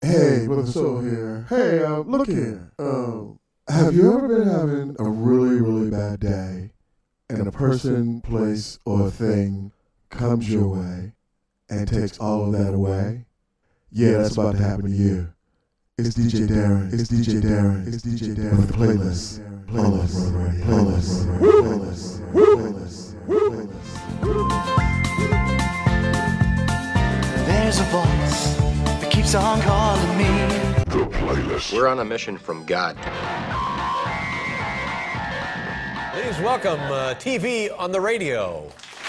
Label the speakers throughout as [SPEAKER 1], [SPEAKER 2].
[SPEAKER 1] Hey, Brother Soul here. Hey, look here. Have you ever been having a really, really bad day and a person, place, or thing comes your way and takes all of that away? Yeah, that's about to happen to you. It's DJ Darren. It's DJ Darren. It's DJ Darren with the playlist.
[SPEAKER 2] There's a voice that keeps on calling me.
[SPEAKER 3] The playlist.
[SPEAKER 4] We're on a mission from God.
[SPEAKER 5] Please welcome TV on the radio.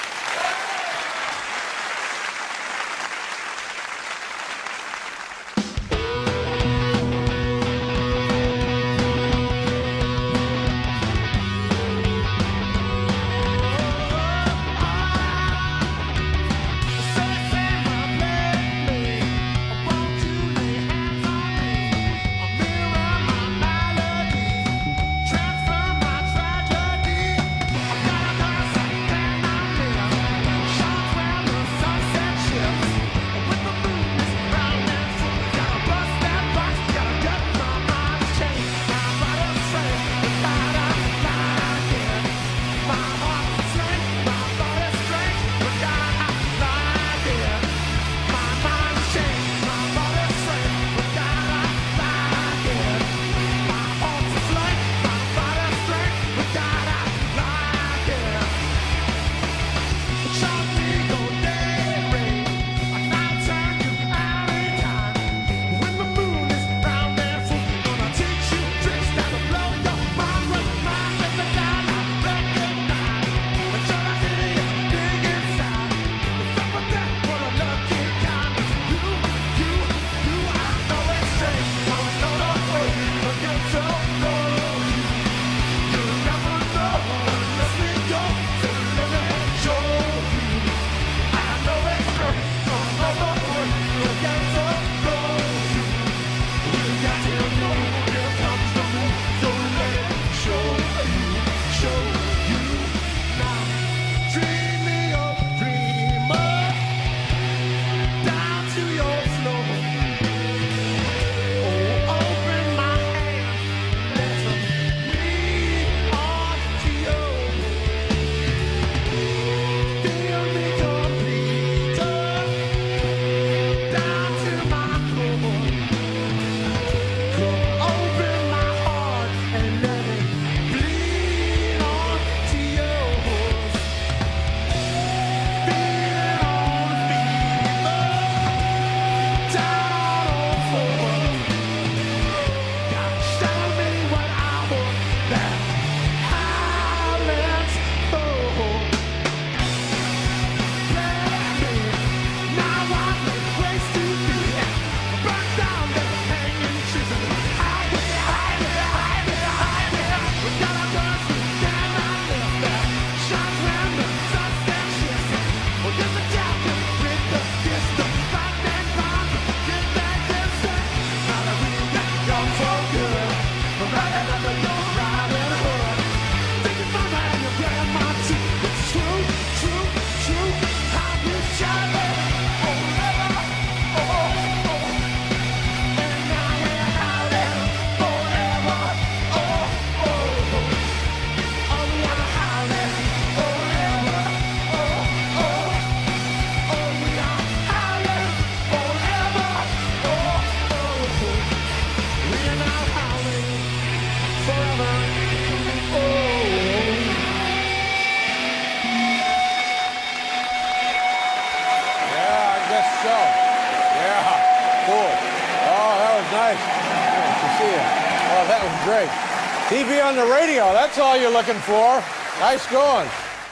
[SPEAKER 5] TV on the radio, that's all you're looking for. Nice going.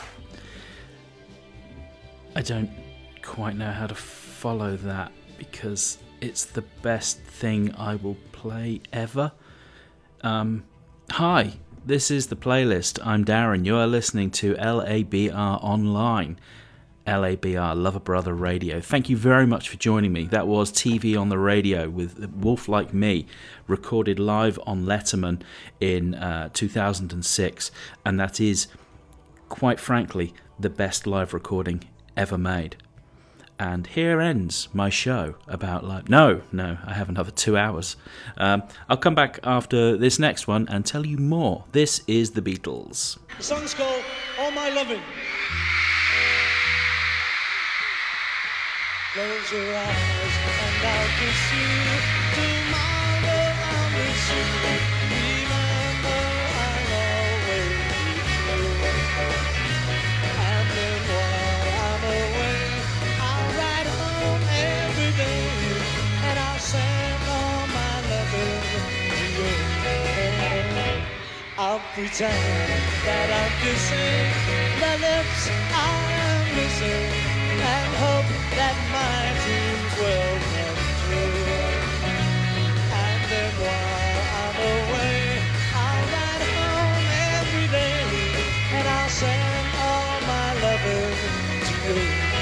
[SPEAKER 6] I don't quite know how to follow that because it's the best thing I will play ever. Hi, this is The Playlist. I'm Darren. You are listening to LABR Online. LABR, Lover Brother Radio. Thank you very much for joining me. That was TV on the Radio with Wolf Like Me, recorded live on Letterman in 2006, and that is, quite frankly, the best live recording ever made. And here ends my show about life. No, I have another 2 hours. I'll come back after this next one and tell you more. This is The Beatles.
[SPEAKER 3] The song's called All My Loving. Close your eyes and I'll kiss you. Tomorrow I'll miss you. Remember I'll always be true. And then while I'm away, I'll ride home every day, and I'll send all my loving to you. I'll pretend that I'm kissing the lips I'm missing, and hope that my dreams will come true. And then while I'm away, I'll ride home every day, and I'll send all my loving to you.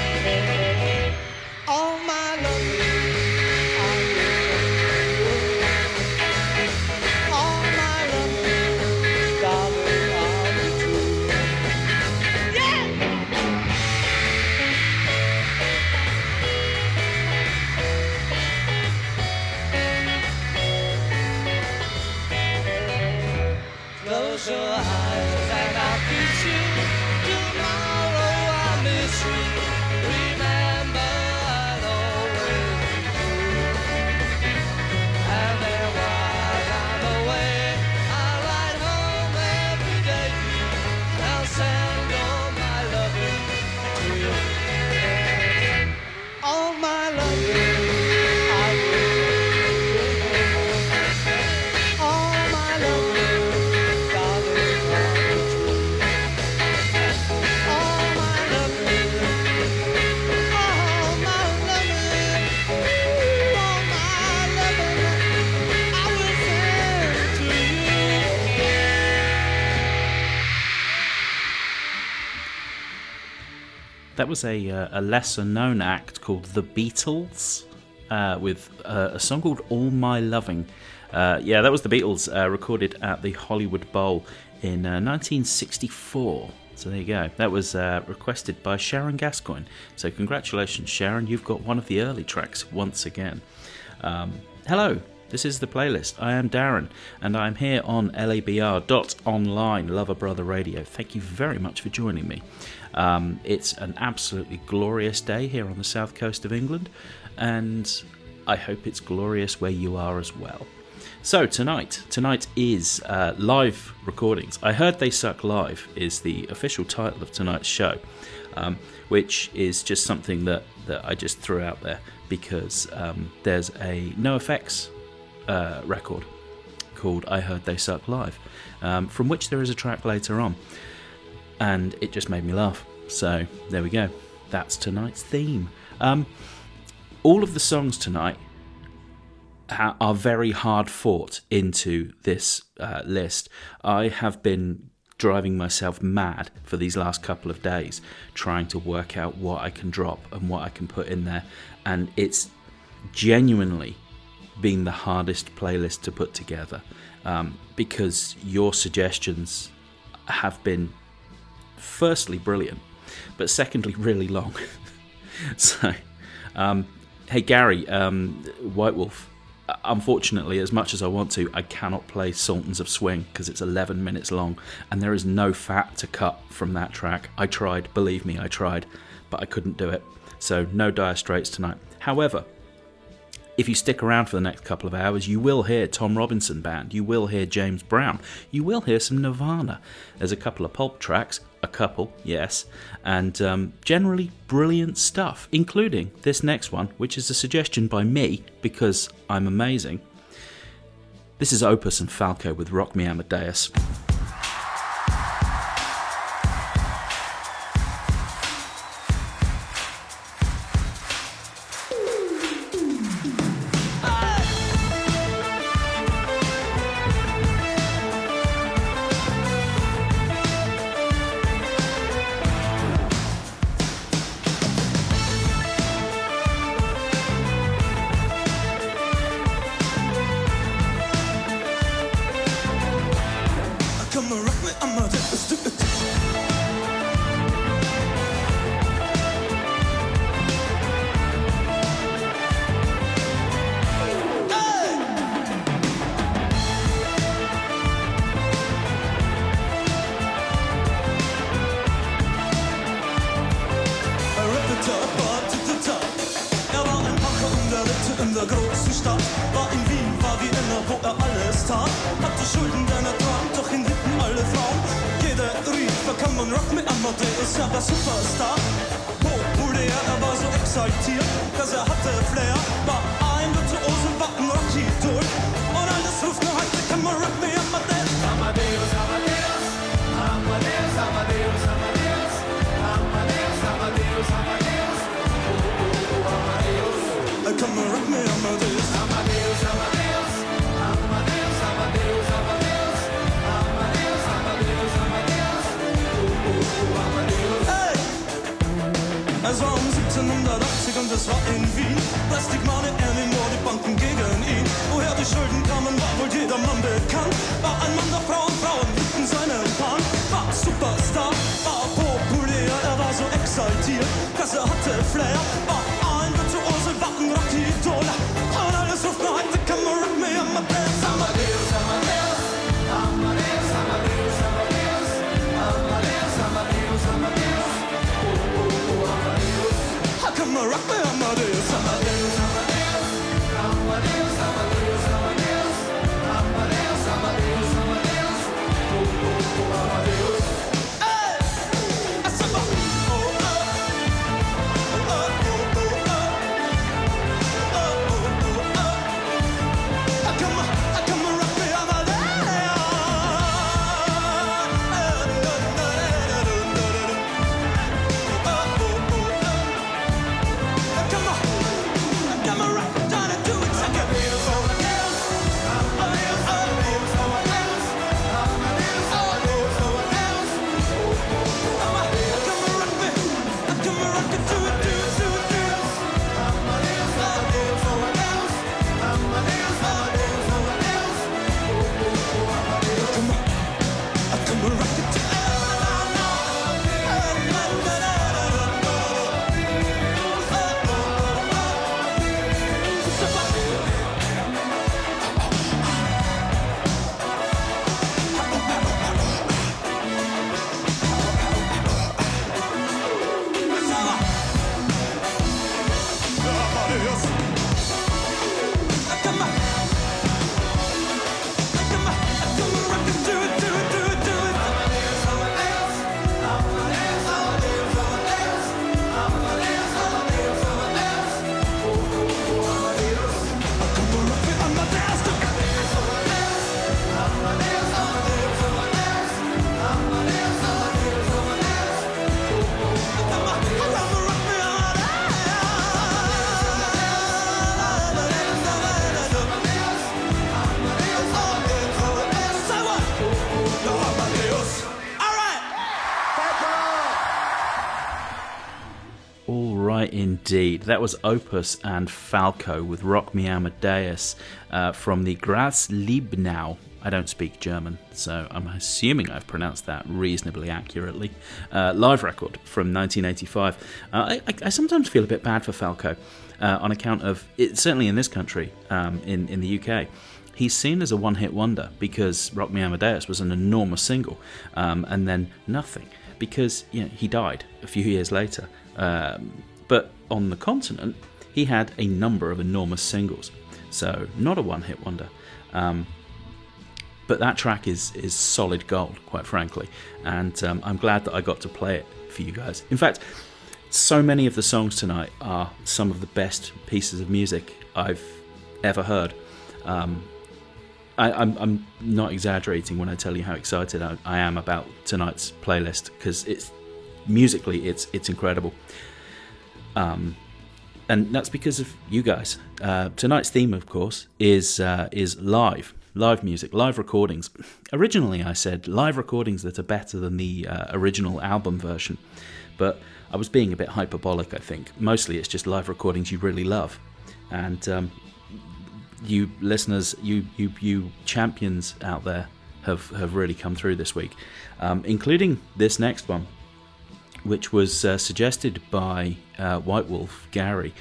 [SPEAKER 3] All my loving, I will. All my loving, darling, I'll be true. Yeah! Close your eyes and I'll kiss you. Tomorrow I'll miss you. Remember I'll always be true. And then while I'm away, I'll ride home every day. I'll send all my loving to you. All my loving, I will. All my loving, darling, I'll be true. All my loving, all my loving, all my loving, I will send to you.
[SPEAKER 6] That was a lesser-known act called The Beatles, with a song called All My Loving. Yeah, that was The Beatles, recorded at the Hollywood Bowl in 1964. So there you go. That was requested by Sharon Gascoigne. So congratulations, Sharon. You've got one of the early tracks once again. Hello. This is The Playlist. I am Darren, and I'm here on labr.online, Lover Brother Radio. Thank you very much for joining me. It's an absolutely glorious day here on the south coast of England, and I hope it's glorious where you are as well. So tonight is live recordings. I Heard They Suck Live is the official title of tonight's show, which is just something that I just threw out there because there's a NoFX record called I Heard They Suck Live, from which there is a track later on, and it just made me laugh. So there we go. That's tonight's theme. All of the songs tonight are very hard fought into this list. I have been driving myself mad for these last couple of days trying to work out what I can drop and what I can put in there, and it's genuinely been the hardest playlist to put together, because your suggestions have been firstly brilliant, but secondly really long. So hey Gary, White Wolf, unfortunately, as much as I want to, I cannot play Sultans of Swing because it's 11 minutes long and there is no fat to cut from that track. I tried, believe me, I tried, but I couldn't do it. So no Dire Straits tonight. However, if you stick around for the next couple of hours, you will hear Tom Robinson Band, you will hear James Brown, you will hear some Nirvana. There's a couple of Pulp tracks, a couple, yes, and generally brilliant stuff, including this next one, which is a suggestion by me, because I'm amazing. This is Opus and Falco with Rock Me Amadeus.
[SPEAKER 3] großen Stadt. War in Wien, war Vienna, wo alles tat. Hatte Schulden, denn trank, doch ihn liebten alle Frauen. Jeder rief, come on, rock me Amadeus, er war Superstar. Populär, war so exaltiert, dass hatte Flair. War ein Virtuosen, war ein Rocky-Idol. Und alles ruft nur heute, come on, rock me Amadeus. Amadeus, Amadeus, Amadeus, Amadeus, Amadeus, Amadeus, Amadeus, Amadeus. Come on, rock me Amadeus. Amadeus, Amadeus, Amadeus, Amadeus, Amadeus, Amadeus, Amadeus, Amadeus. Hey! Es war 1780 und es war in Wien. Plastic Money, Annie Moore, die Banken gegen ihn. Woher die Schulden kamen, war wohl jedermann bekannt. War ein Mann der Frauen, Frauen liebten seinen Pan. War Superstar, war populär, er war so exaltiert, dass hatte Flair. War ein Virtuose, war ein Rocky-Idol. Und alles ruft nur heute, come on, rock me Amadeus. Amadeus, Amadeus, Amadeus, Amadeus, Amadeus, Amadeus, Amadeus, Amadeus. Come on, rock me Amadeus. Amadeus, Amadeus, Amadeus, Amadeus, Amadeus, Amadeus, Amadeus, Amadeus. Amadeus. Hey! I said, oh, oh, oh, oh, oh, oh, oh, oh. Come on, rock me Amadeus. Come on, rock, trying to do it second. Amadeus, Amadeus, Amadeus, Amadeus, Amadeus, Amadeus, Amadeus. Come on, rock me, come on, rock it, do it, do it, do it, do it. Amadeus, Amadeus, Amadeus, Amadeus, Amadeus, Amadeus. Come on, rock it, do it.
[SPEAKER 6] Indeed. That was Opus and Falco with Rock Me Amadeus from the Grasliebnau. I don't speak German, so I'm assuming I've pronounced that reasonably accurately. Live record from 1985. I sometimes feel a bit bad for Falco on account of, certainly in this country, in the UK, he's seen as a one-hit wonder because Rock Me Amadeus was an enormous single, and then nothing, because he died a few years later. But on the continent, he had a number of enormous singles, so not a one-hit wonder. But that track is solid gold, quite frankly, and I'm glad that I got to play it for you guys. In fact, so many of the songs tonight are some of the best pieces of music I've ever heard. I'm not exaggerating when I tell you how excited I am about tonight's playlist, because musically it's incredible. And that's because of you guys. Tonight's theme, of course, is live music, live recordings. Originally, I said live recordings that are better than the original album version, but I was being a bit hyperbolic, I think. Mostly, it's just live recordings you really love, and you listeners, you champions out there have really come through this week, including this next one, which was suggested by White Wolf Gary.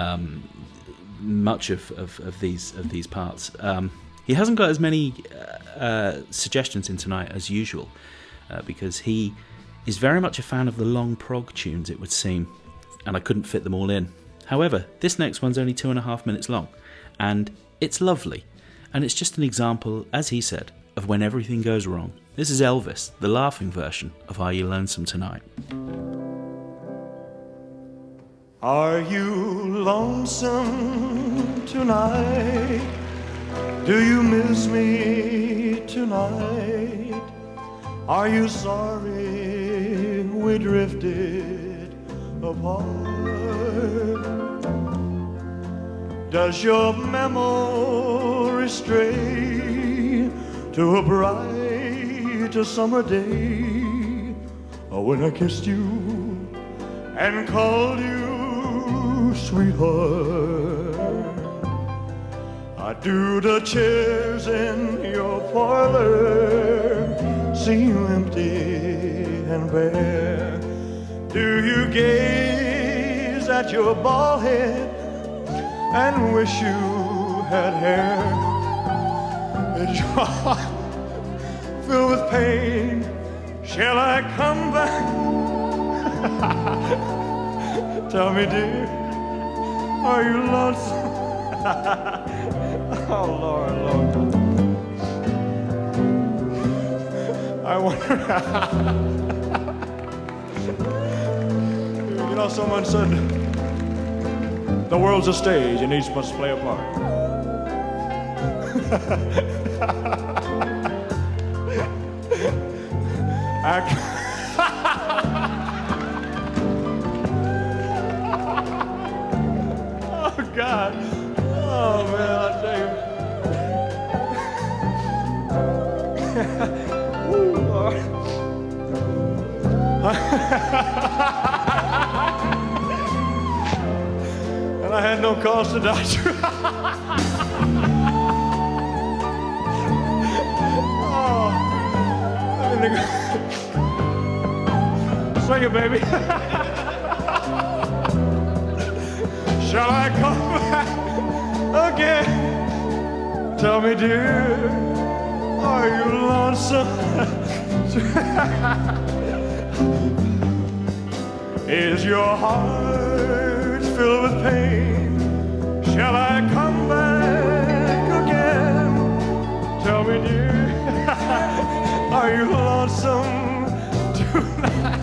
[SPEAKER 6] Much of these parts. He hasn't got as many suggestions in tonight as usual, because he is very much a fan of the long prog tunes, it would seem, and I couldn't fit them all in. However, this next one's only 2.5 minutes long, and it's lovely. And it's just an example, as he said, of when everything goes wrong. This is Elvis, the laughing version of Are You Lonesome Tonight?
[SPEAKER 4] Are you lonesome tonight? Do you miss me tonight? Are you sorry we drifted apart? Does your memory stray to a bright summer day when I kissed you and called you sweetheart? Do the chairs in your parlor seem empty and bare? Do you gaze at your bald head and wish you had hair? Is your heart filled with pain? Shall I come back? Tell me, dear, are you lonesome? Oh, Lord, Lord. I wonder. You know, someone said the world's a stage and each must play a part. Oh, God. Oh, man, I tell you. Ooh, Lord. And I had no cause to die. Oh, sing it, baby. Shall I come back again? Tell me, dear, are you lonesome? Is your heart filled with pain? Shall I come back again? Tell me, dear, are you lonesome tonight?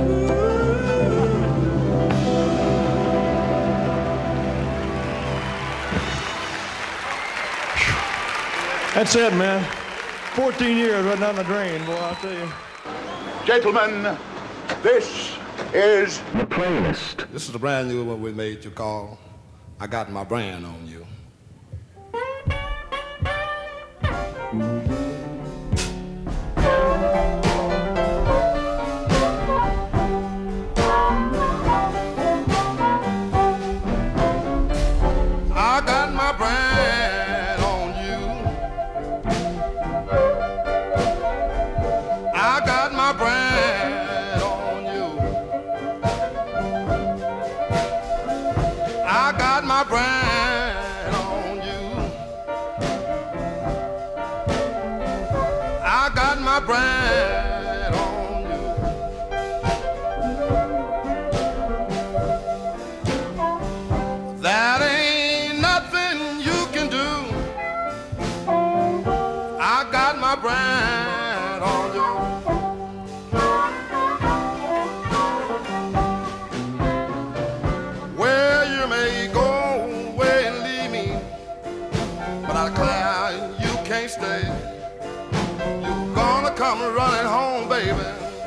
[SPEAKER 4] That's it, man. 14 years right down the drain, boy, I'll tell you.
[SPEAKER 7] Gentlemen, this is
[SPEAKER 8] The Playlist.
[SPEAKER 9] This is a brand new one we made you call I Got My Brand on You. I got my brand on you. I got my brand on you. I got my brand on you. I got my brand on you. That ain't nothing you can do. I got my brand on you. Where you may go away and leave me, but I declare you can't stay. You're gonna come running home, baby.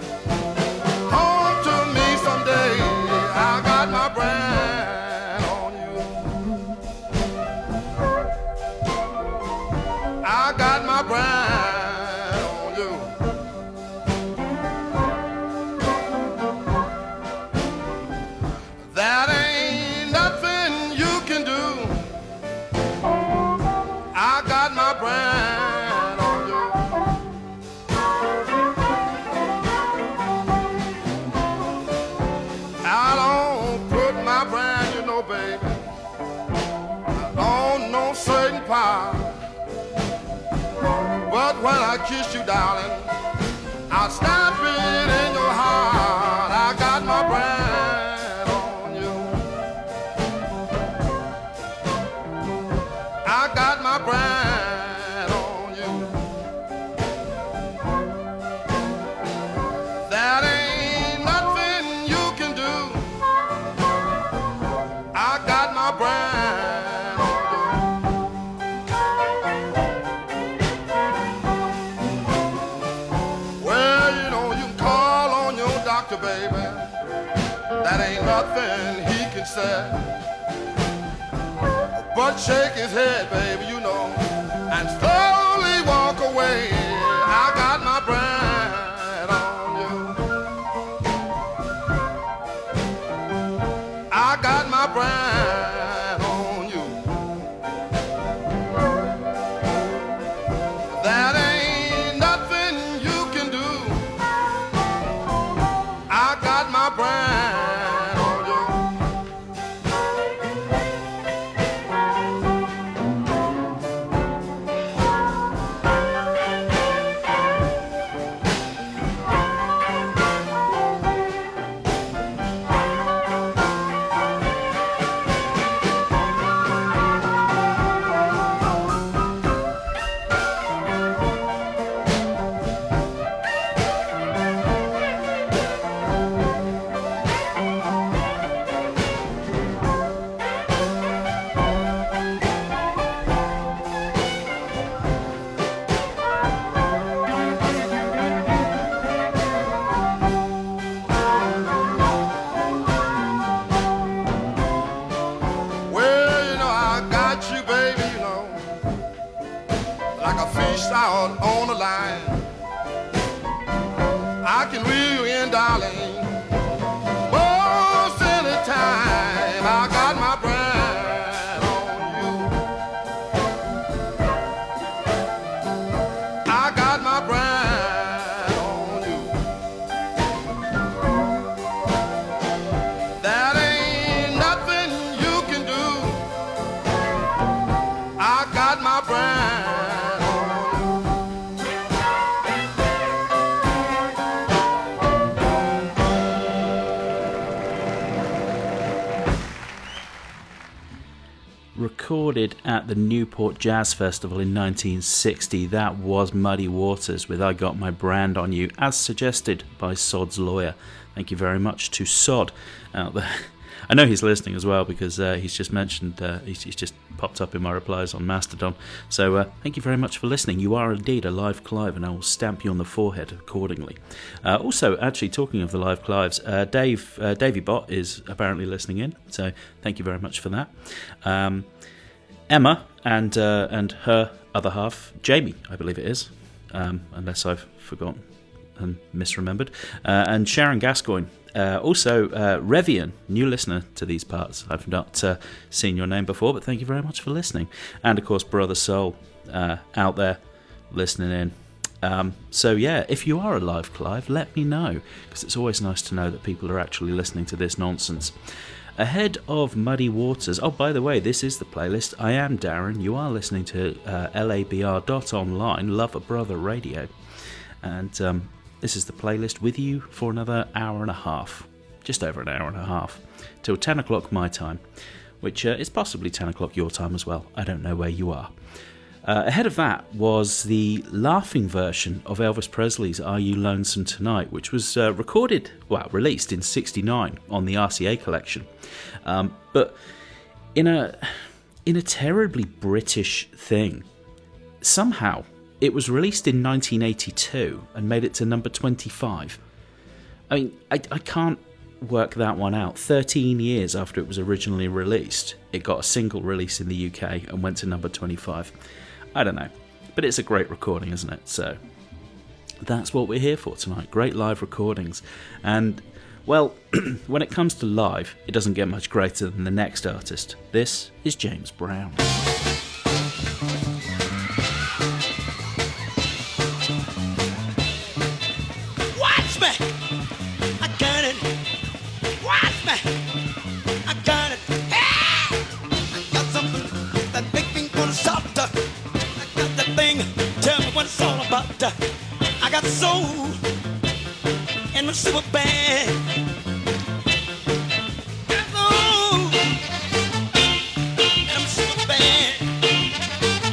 [SPEAKER 9] Home to me someday. I got my brand on you. I got my brand on you. That ain't nothing you can do. I got my brand on you. I don't put my brand, you know, baby, on no certain power. But when I kiss you, darling, I'll stamp it in your heart. I got my brand on you. I got got my brand on you. That ain't nothing you can do. I got my brand on you. Well, you know, you can call on your doctor, baby. That ain't nothing he can say. But shake his head, baby, you know, and slowly walk away. I got my brand on you. I got my brand on you. That ain't nothing you can do. I got my brand. Out on the line, I can reel you in, darling, most any time. I got my brand on you. I got my brand on you. That ain't nothing you can do. I got my brand.
[SPEAKER 6] Recorded at the Newport Jazz Festival in 1960, that was Muddy Waters with I Got My Brand on You, as suggested by Sod's lawyer. Thank you very much to Sod out there. I know he's listening as well because he's just mentioned, he's just popped up in my replies on Mastodon. So thank you very much for listening. You are indeed a live Clive, and I will stamp you on the forehead accordingly. Also, actually, talking of the live Clives, Davey Bott is apparently listening in, so thank you very much for that. Emma and her other half, Jamie, I believe it is, unless I've forgotten and misremembered, and Sharon Gascoigne. Also, Revian, new listener to these parts. I've not seen your name before, but thank you very much for listening. And, of course, Brother Soul out there listening in. So, yeah, if you are a live Clive, let me know, because it's always nice to know that people are actually listening to this nonsense. Ahead of Muddy Waters, oh, by the way, this is the playlist. I am Darren. You are listening to labr.online, Love a Brother Radio. And this is the playlist with you for another hour and a half, just over an hour and a half, till 10 o'clock my time, which is possibly 10 o'clock your time as well. I don't know where you are. Ahead of that was the laughing version of Elvis Presley's Are You Lonesome Tonight, which was released in '69 on the RCA collection. But in a terribly British thing, somehow it was released in 1982 and made it to number 25. I mean, I can't work that one out. 13 years after it was originally released, it got a single release in the UK and went to number 25. I don't know, but it's a great recording, isn't it? So that's what we're here for tonight, great live recordings. And, well, when it comes to live, it doesn't get much greater than the next artist. This is James Brown.
[SPEAKER 3] Watch me! I got it! Watch me! I got it! Hey! I got something that make me wanna shout. I got that thing, tell me what it's all about. I got soul in my super band. Got soul in my super band.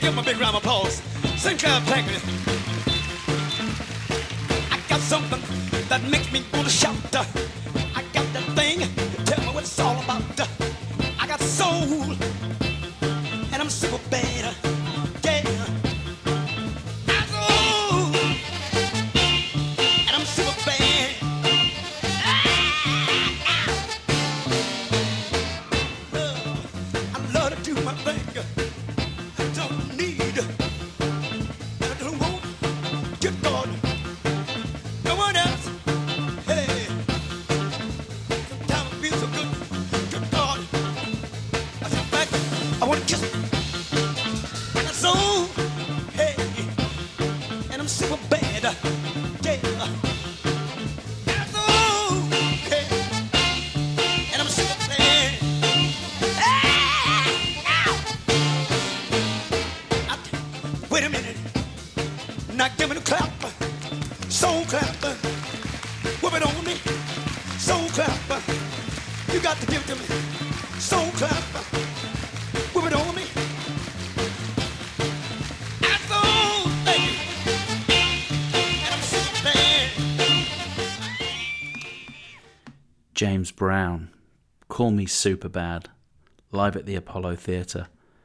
[SPEAKER 3] give him a big round of applause. Sinclair Blankley. I got something that makes me want to shout. I got that thing, tell me what it's all about. I got soul, and I'm super bad. Yeah. I got soul, and I'm super bad. I love to do my thing. I don't need, I don't want, good God, no one else. Hey, sometimes I feel so good, good God. I sit back, I want to kiss it. I got soul, hey, and I'm super bad. Yeah, I got soul, hey, and I'm super bad. Wait a minute. Now give me the clap. Soul clap. Whip it on me. Soul clap. You got to give it to me. Soul clap. Whip it on me. I soul, thank you. And I'm super bad.
[SPEAKER 6] James Brown, Call Me Superbad, live at the Apollo Theatre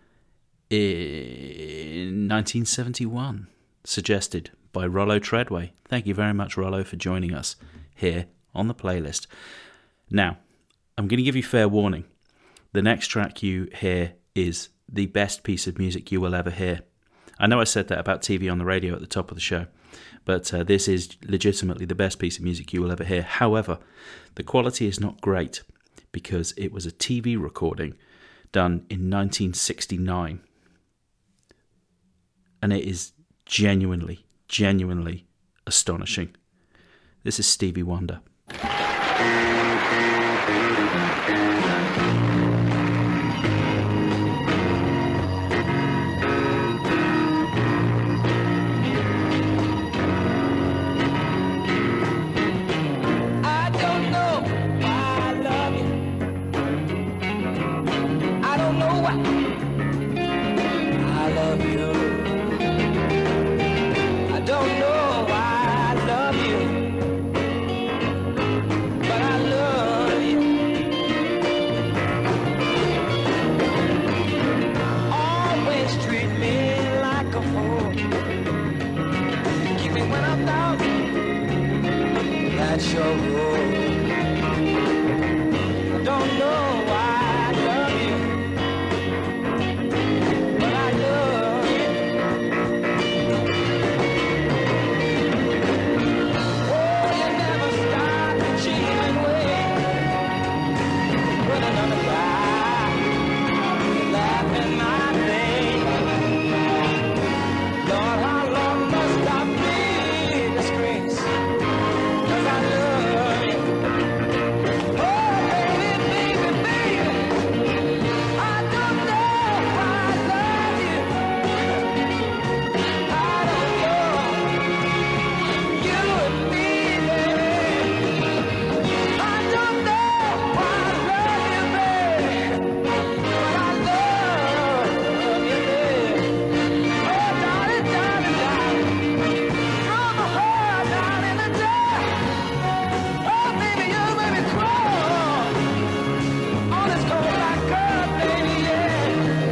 [SPEAKER 6] in 1971, suggested by Rollo Treadway. Thank you very much, Rollo, for joining us here on the playlist. Now, I'm going to give you fair warning. The next track you hear is the best piece of music you will ever hear. I know I said that about TV on the radio at the top of the show, but this is legitimately the best piece of music you will ever hear. However, the quality is not great because it was a TV recording done in 1969. And it is genuinely astonishing. This is Stevie Wonder.
[SPEAKER 3] I don't know why I love you. I don't know why I love you. I don't know why I love you, but I love you. Always treat me like a fool. Keep me when I'm down. That's your rule. I don't know why I love you, but I love you. Oh, you never stop cheating away with another guy, laughing my thing. Lord, how long must I be disgraced? 'Cause I love you. Oh, baby, baby, baby, I don't know why I love you. I don't know. You and me, baby. I don't know why I love you, baby, but I love you, baby. Oh, darling, darling, darling, from my heart, darling, and darling. Oh, baby, you make me crawl on this cold black curve, baby, yeah.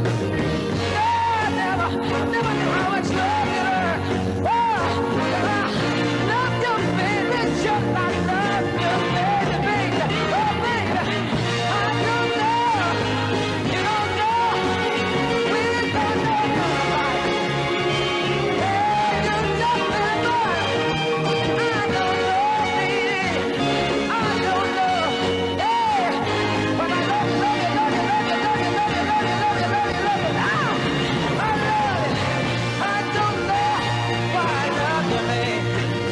[SPEAKER 3] I never knew how much love you learn. Oh, I love you, baby, just like I love you, baby, baby. Oh, baby, I don't know, you don't know, we don't know nobody. Yeah, you know that much. I don't know, baby, I don't know, yeah, but I love you, love you, love you, love you, love you, love you, love you, love you, love you, love you. Ah, I love it. I don't know why I love you, baby.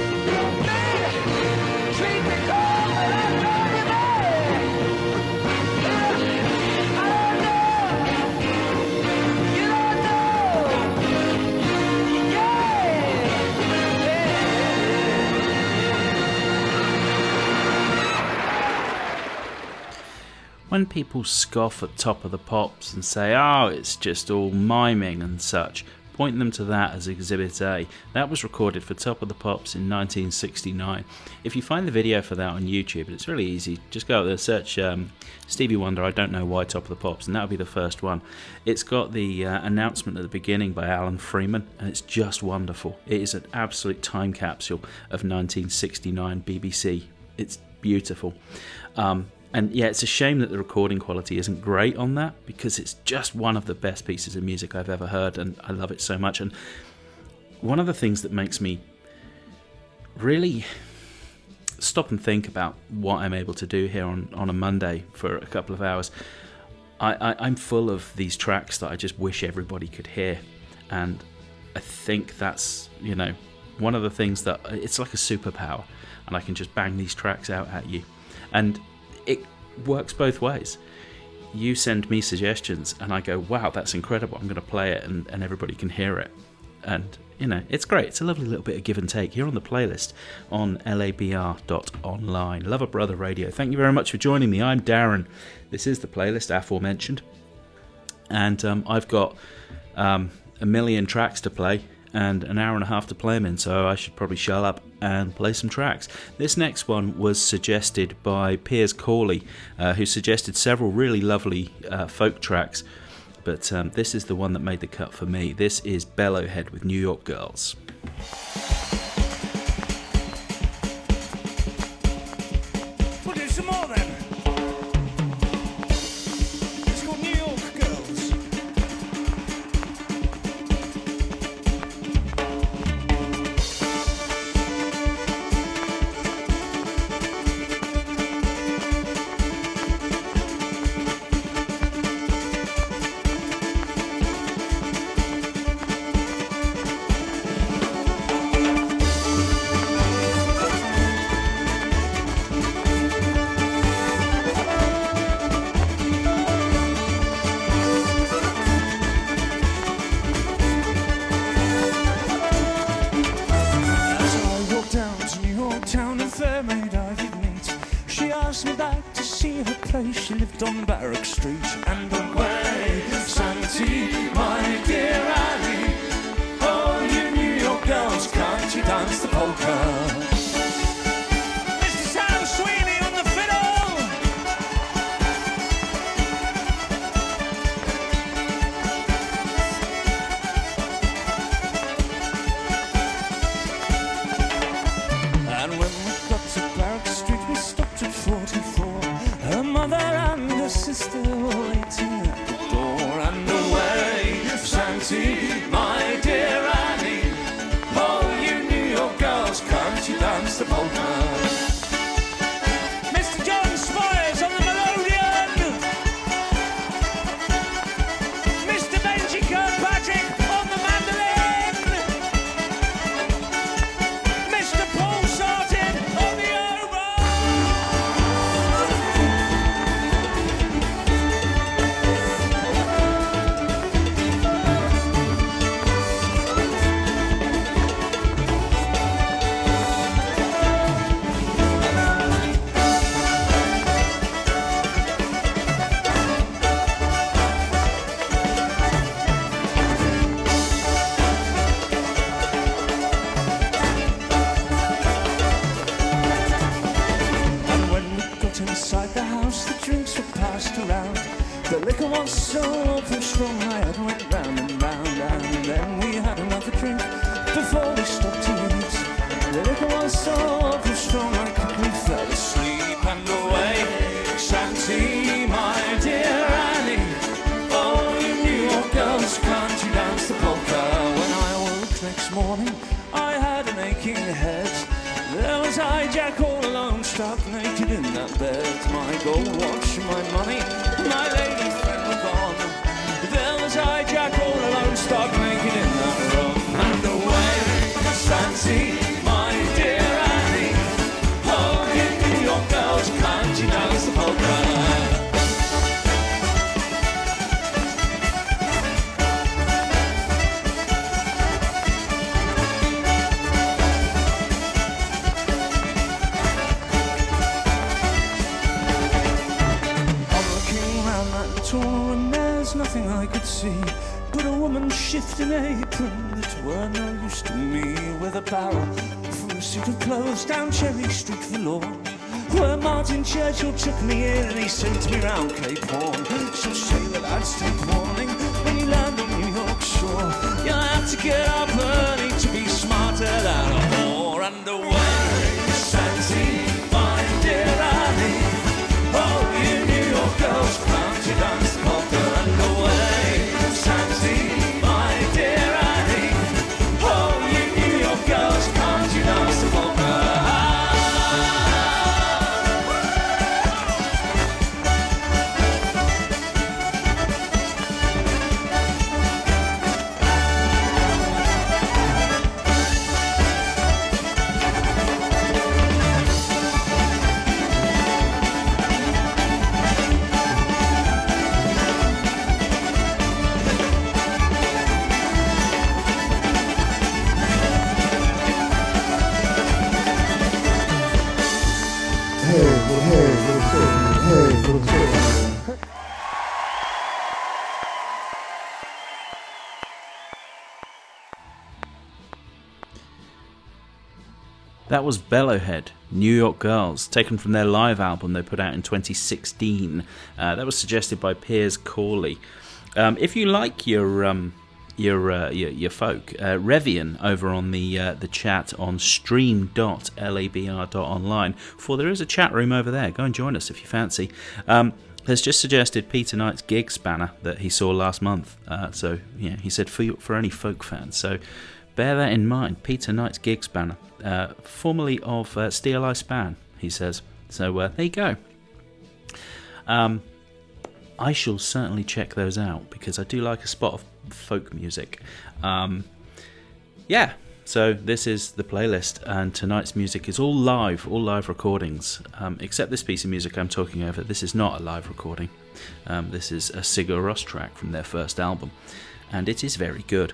[SPEAKER 3] Baby, treat me cold, but I love you, baby. I don't know. You don't know. Yeah.
[SPEAKER 6] When people scoff at Top of the Pops and say, oh, it's just all miming and such, point them to that as Exhibit A. That was recorded for Top of the Pops in 1969. If you find the video for that on YouTube, it's really easy. Just go out there, search Stevie Wonder, I Don't Know Why, Top of the Pops, and that'll be the first one. It's got the announcement at the beginning by Alan Freeman, and it's just wonderful. It is an absolute time capsule of 1969 BBC. It's beautiful. And yeah, it's a shame that the recording quality isn't great on that, because it's just one of the best pieces of music I've ever heard, and I love it so much. And one of the things that makes me really stop and think about what I'm able to do here on a Monday for a couple of hours, I'm full of these tracks that I just wish everybody could hear. And I think that's, one of the things that, it's like a superpower, and I can just bang these tracks out at you. And it works both ways. You send me suggestions and I go, wow, that's incredible, I'm going to play it, and everybody can hear it. And it's great. It's a lovely little bit of give and take here on the playlist on labr.online. Lover Brother Radio. Thank you very much for joining me. I'm Darren. This is the playlist aforementioned, and I've got a million tracks to play and an hour and a half to play them in, so I should probably shut up and play some tracks. This next one was suggested by Piers Corley, who suggested several really lovely folk tracks, but this is the one that made the cut for me. This is Bellowhead with New York Girls.
[SPEAKER 3] We'll do some more then. It's called New York Girls. She lived on Barrack Street, and away, Santee, my dear Annie. Oh, you New York girls, can't you dance the polka? Mr. Sam Sweeney on the fiddle. And when we got to Barrack Street, we stopped at 44. Her mother and her sister were waiting at the door. And away, Santee, my dear Annie. Oh, you New York girls, can't you dance the polka? Mr. John Spires on the melodeon. Mr. Benji Kirkpatrick on the mandolin. Mr. Paul Sartin on the oboe. Inside the house, the drinks were passed around. The liquor was so awful strong, my head went round and round. And then we had another drink before we stopped to eat. The liquor was so awful strong, I quickly fell asleep. And away, Santee, my dear Annie. Oh, you New York girls, can't you dance the polka? When I woke next morning, I had an aching head. There was I, Jack, all alone, stark naked in that bed. My gold watch, my money, my lady friend were gone. There was I, Jack, all alone, stark naked in that room. And away, Santee, my dear Annie. Oh, you New York girls, can't you dance the polka? left in April that were no use to me, with a barrel for a suit of clothes down Cherry Street forlorn, where Martin Churchill took me in and he sent me round Cape Horn. So say the lads, take warning, when you land on New York shore, you'll have to get up early to be smarter than a whore. Underway, Santy, my dear Annie, oh, you New York girls, come to dance the polka. Underway, Santy, my dear Annie, oh, you New York girls, come to dance the polka.
[SPEAKER 6] That was Bellowhead, New York Girls, taken from their live album they put out in 2016. That was suggested by Piers Corley. If you like your folk, Revian over on the chat on stream.labr.online, for there is a chat room over there. Go and join us if you fancy. Has just suggested Peter Knight's Gig Spanner that he saw last month. So yeah, he said for any folk fans. So bear that in mind. Peter Knight's Gig Spanner, formerly of Steel Eye Span, he says. So there you go. I shall certainly check those out because I do like a spot of folk music. Yeah, so this is the playlist, and tonight's music is all live recordings, except this piece of music I'm talking over. This is not a live recording. This is a Sigur Rós track from their first album, and it is very good.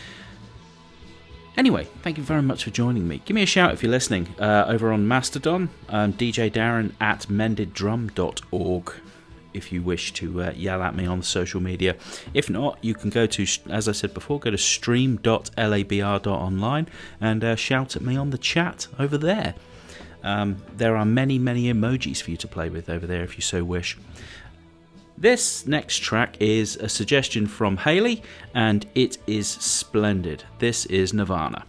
[SPEAKER 6] Anyway, thank you very much for joining me. Give me a shout if you're listening over on Mastodon, DJ Darren at mendeddrum.org. If you wish to yell at me on social media. If not, you can go to, as I said before, go to stream.labr.online and shout at me on the chat over there. There are many, many emojis for you to play with over there if you so wish. This next track is a suggestion from Haley, and it is splendid. This is Nirvana.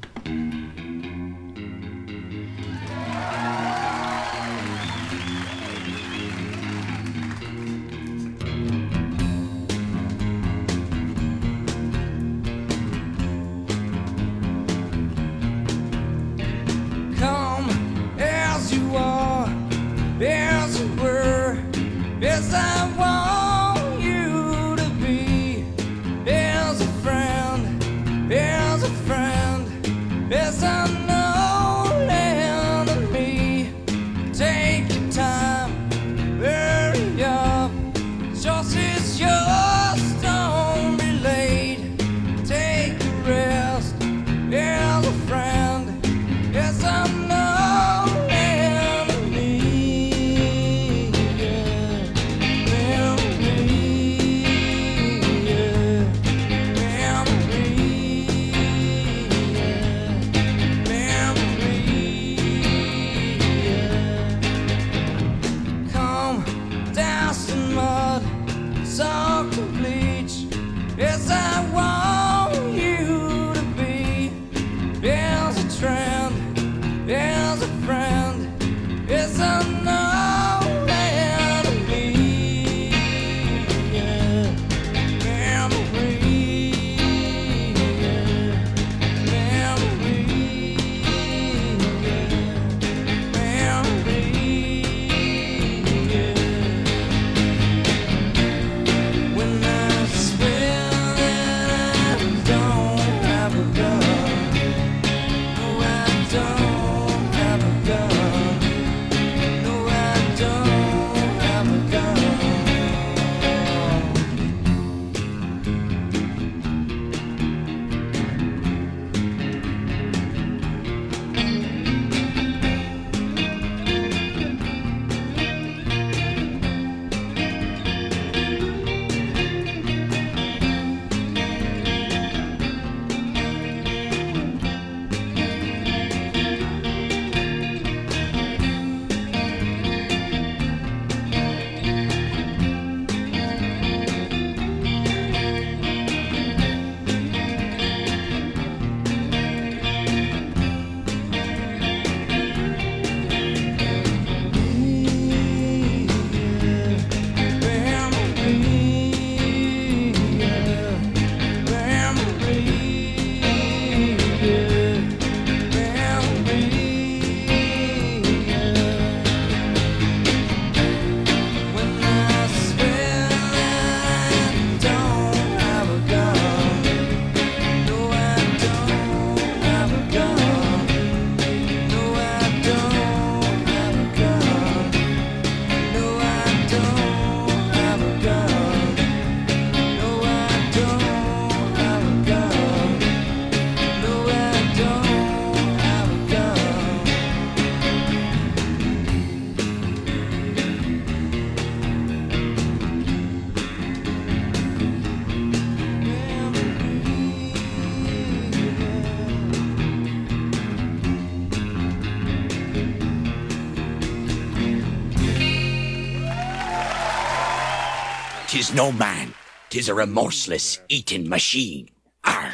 [SPEAKER 3] As you were, as I want you to be, as a friend, as unknown enemy. Take your time, hurry up, just as yours, don't be late. Take a rest, as a friend, as unknown. Well,
[SPEAKER 8] 'Tis no man, 'tis a remorseless eating machine. Arr!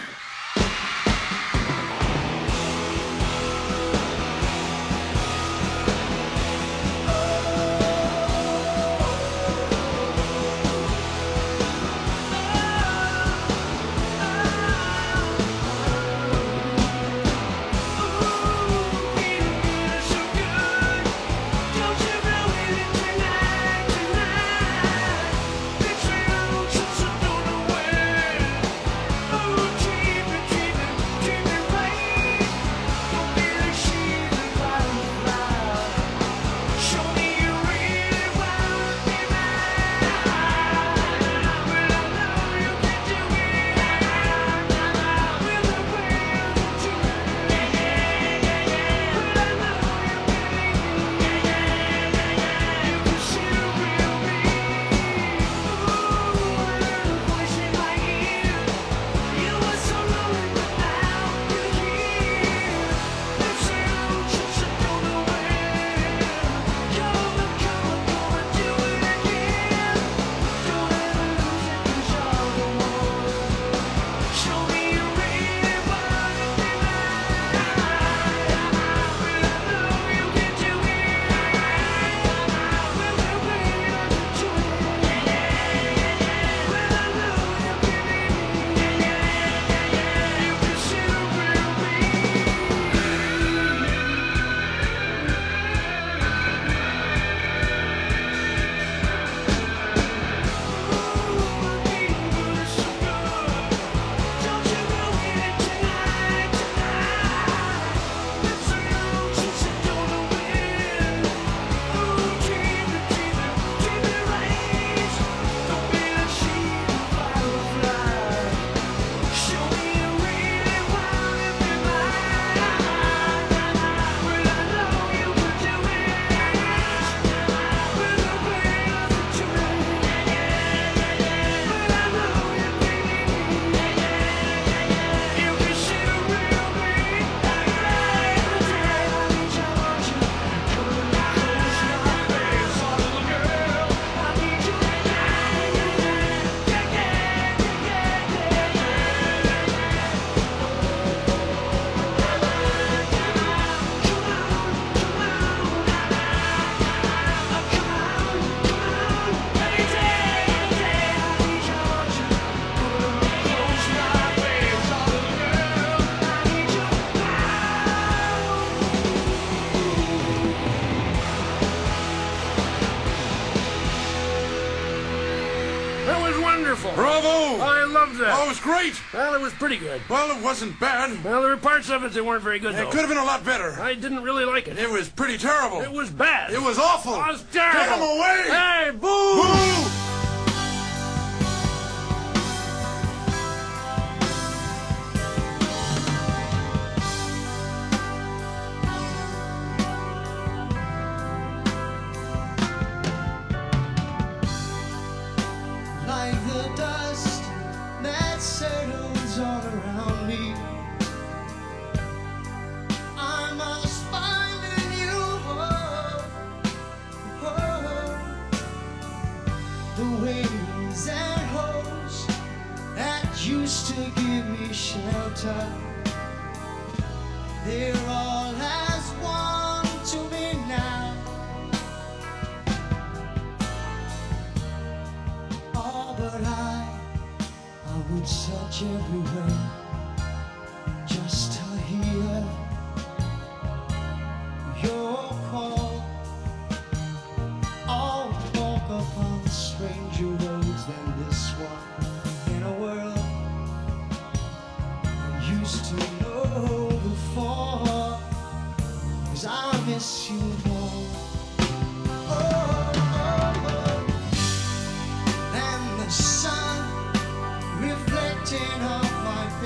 [SPEAKER 10] Bravo!
[SPEAKER 11] I loved that.
[SPEAKER 10] Oh, it was great.
[SPEAKER 11] Well, it was pretty good.
[SPEAKER 10] Well, it wasn't bad.
[SPEAKER 11] Well, there were parts of it that weren't very good, though.
[SPEAKER 10] It could have been a lot better.
[SPEAKER 11] I didn't really like it.
[SPEAKER 10] It was pretty terrible.
[SPEAKER 11] It was bad.
[SPEAKER 10] It was awful.
[SPEAKER 11] It was terrible.
[SPEAKER 10] Get him away!
[SPEAKER 11] Hey, boo!
[SPEAKER 10] Boo!
[SPEAKER 3] Like the dust that settles all around me, I must find a new home. The winds and holes that used to give me shelter, they're all as one to me now. But I would search everywhere just to hear your call. I'll walk upon stranger roads than this one in a world I used to know before, 'cause I miss you more. The sun reflecting off my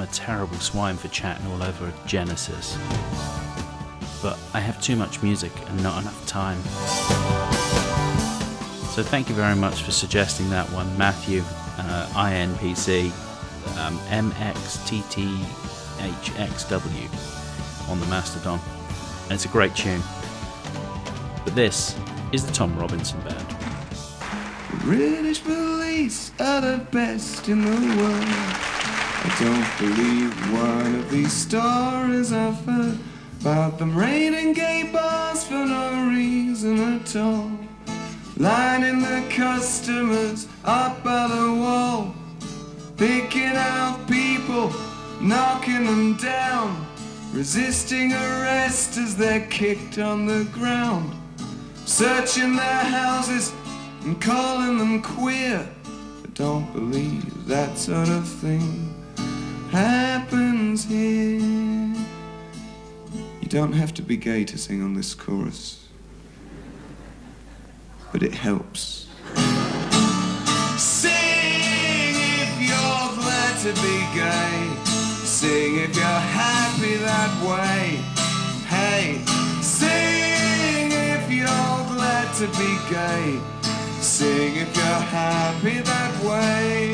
[SPEAKER 6] terrible swine for chatting all over Genesis. But I have too much music and not enough time. So thank you very much for suggesting that one, Matthew, INPC, MXTTHXW on the Mastodon. And it's a great tune. But this is the Tom Robinson Band.
[SPEAKER 12] British police are the best in the world. I don't believe one of these stories I've heard about them raiding gay bars for no reason at all, lining the customers up by the wall, picking out people, knocking them down, resisting arrest as they're kicked on the ground, searching their houses and calling them queer. I don't believe that sort of thing happens here. You don't have to be gay to sing on this chorus, but it helps. Sing if you're glad to be gay. Sing if you're happy that way. Hey, sing if you're glad to be gay. Sing if you're happy that way.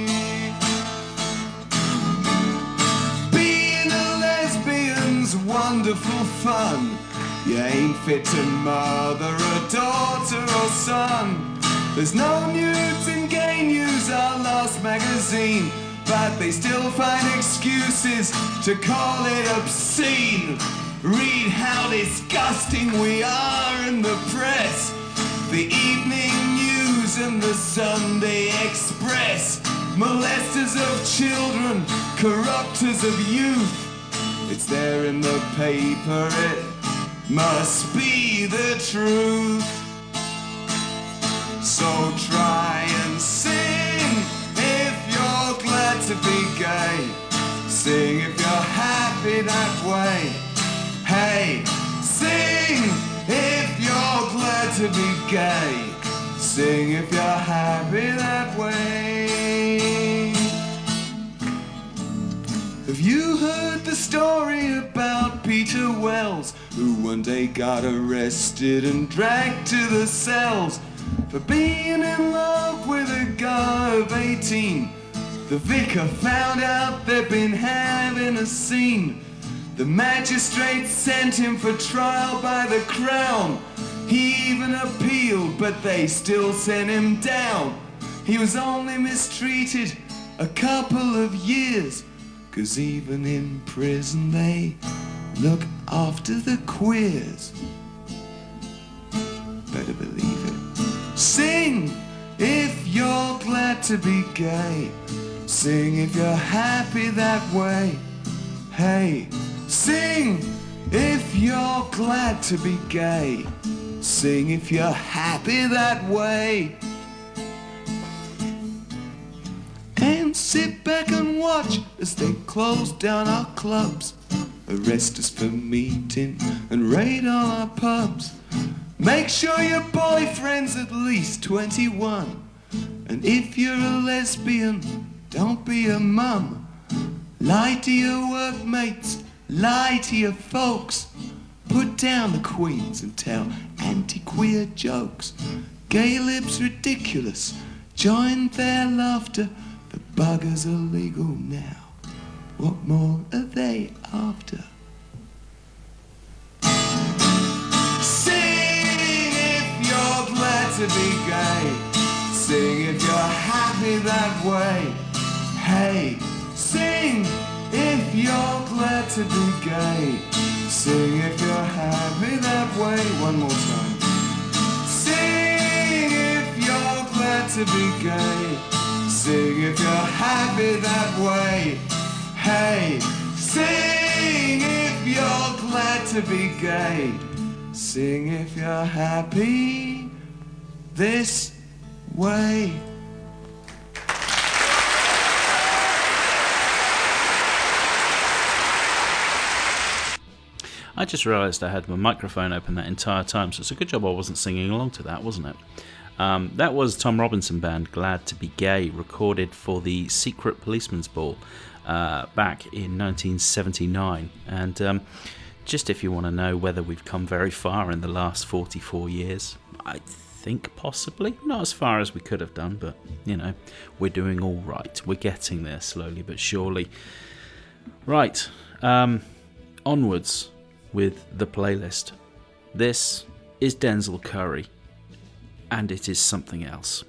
[SPEAKER 12] Being a lesbian's wonderful fun. You ain't fit to mother a daughter or son. There's no nudes in Gay News, our last magazine, but they still find excuses to call it obscene. Read how disgusting we are in the press. The Evening News and the Sunday Express. Molesters of children, corrupters of youth. It's there in the paper, it must be the truth. So try and sing if you're glad to be gay. Sing if you're happy that way. Hey, sing if you're glad to be gay. Sing if you're happy that way. Have you heard the story about Peter Wells, who one day got arrested and dragged to the cells for being in love with a guy of 18? The vicar found out they'd been having a scene. The magistrate sent him for trial by the Crown. He even appealed, but they still sent him down. He was only mistreated a couple of years, 'cause even in prison they look after the queers. Better believe it. Sing if you're glad to be gay. Sing if you're happy that way. Hey, sing if you're glad to be gay. Sing if you're happy that way. And sit back and watch as they close down our clubs, arrest us for meeting and raid all our pubs. Make sure your boyfriend's at least 21. And if you're a lesbian, don't be a mum. Lie to your workmates, lie to your folks. Put down the queens and tell anti-queer jokes. Gay lips ridiculous, join their laughter. The buggers are legal now. What more are they after? Sing if you're glad to be gay. Sing if you're happy that way. Hey, sing if you're glad to be gay. Sing if you're happy that way. One more time. Sing if you're glad to be gay. Sing if you're happy that way. Hey, sing if you're glad to be gay. Sing if you're happy this way.
[SPEAKER 6] I just realised I had my microphone open that entire time, so it's a good job I wasn't singing along to that, wasn't it? That was Tom Robinson Band, Glad to be Gay, recorded for the Secret Policeman's Ball. back in 1979. And just if you want to know whether we've come very far in the last 44 years, I think possibly. Not as far as we could have done, but, you know, we're doing all right. We're getting there slowly but surely. Right, onwards with the playlist. This is Denzel Curry, and it is Something Else.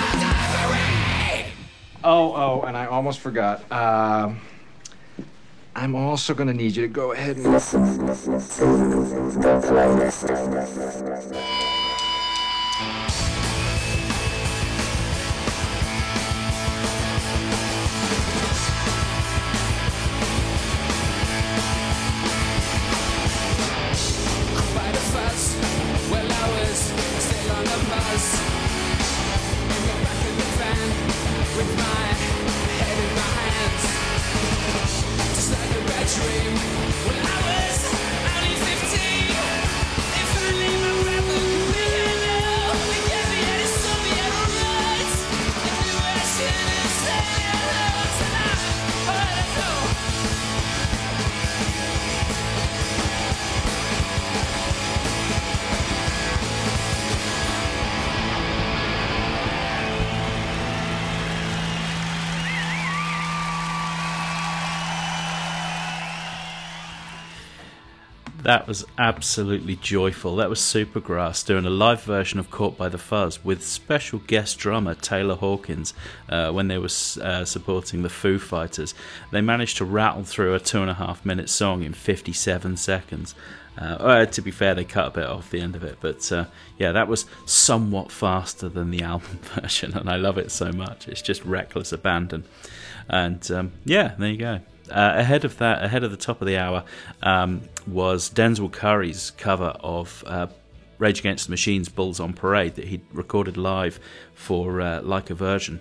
[SPEAKER 13] And I almost forgot. I'm also gonna need you to go ahead and
[SPEAKER 14] listen to the playlist.
[SPEAKER 3] Quite a fuss. Well, I was still on the bus. In the back of the van, with my head in my hands. Just like a bad dream. Well, I was only 15. If only my brother could be here now. We gave me any Soviet rights. If we were sinners, say hello tonight. Oh, let go.
[SPEAKER 6] That was absolutely joyful. That was Supergrass doing a live version of Caught by the Fuzz with special guest drummer Taylor Hawkins when they were supporting the Foo Fighters. They managed to rattle through a 2.5-minute song in 57 seconds. To be fair, they cut a bit off the end of it, but yeah, that was somewhat faster than the album version, and I love it so much. It's just reckless abandon. And yeah, there you go. Ahead of the top of the hour was Denzel Curry's cover of Rage Against the Machine's Bulls on Parade that he'd recorded live for Like a Virgin,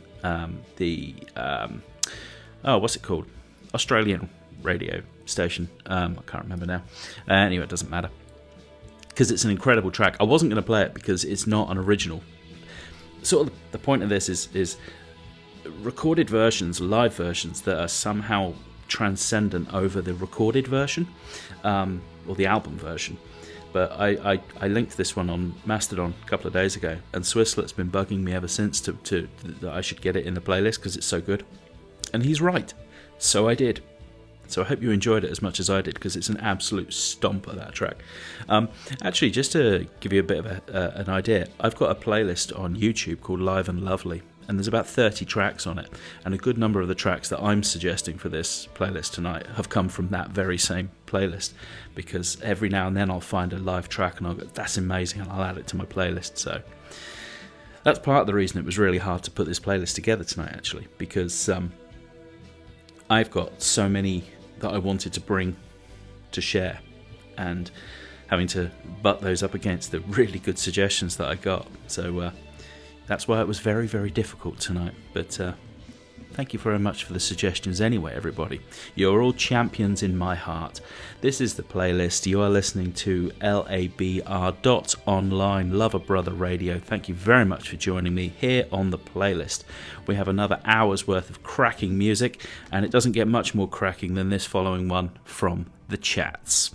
[SPEAKER 6] what's it called? Australian radio station. I can't remember now. Anyway, it doesn't matter. Because it's an incredible track. I wasn't going to play it because it's not an original. Sort of the point of this is recorded versions, live versions that are somehow transcendent over the recorded version or the album version. But I linked this one on Mastodon a couple of days ago, and Swisslet's been bugging me ever since that I should get it in the playlist because it's so good, and he's right, so I did. So I hope you enjoyed it as much as I did, because it's an absolute stomper, that track. Actually, just to give you a bit of an idea, I've got a playlist on YouTube called Live and Lovely, and there's about 30 tracks on it, and a good number of the tracks that I'm suggesting for this playlist tonight have come from that very same playlist, because every now and then I'll find a live track and I'll go, that's amazing, and I'll add it to my playlist. So that's part of the reason it was really hard to put this playlist together tonight, actually, because I've got so many that I wanted to bring to share, and having to butt those up against the really good suggestions that I got. So that's why it was very, very difficult tonight. But thank you very much for the suggestions anyway, everybody. You're all champions in my heart. This is the playlist. You are listening to LABR.online, Lover Brother Radio. Thank you very much for joining me here on the playlist. We have another hour's worth of cracking music, and it doesn't get much more cracking than this following one from The Chats.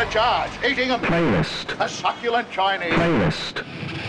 [SPEAKER 7] the charge, eating a
[SPEAKER 14] Playlist.
[SPEAKER 7] A succulent Chinese.
[SPEAKER 14] Playlist.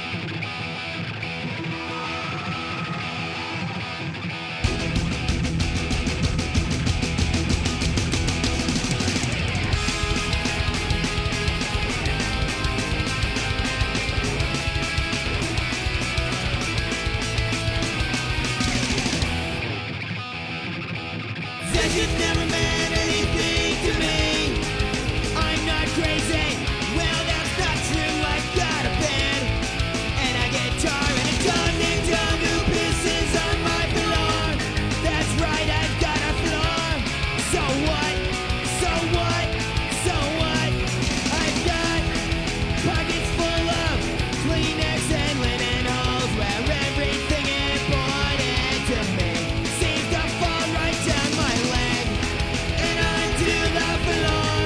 [SPEAKER 3] Said you've never meant anything to me. I'm not crazy. Well, that's not true. I got a band and a guitar and a dog named John who pisses on my floor. That's right, I've got a floor. So what? So what? So what? I've got pockets full of Kleenex and linen holes where everything important to me seems to fall right down my leg and onto the floor.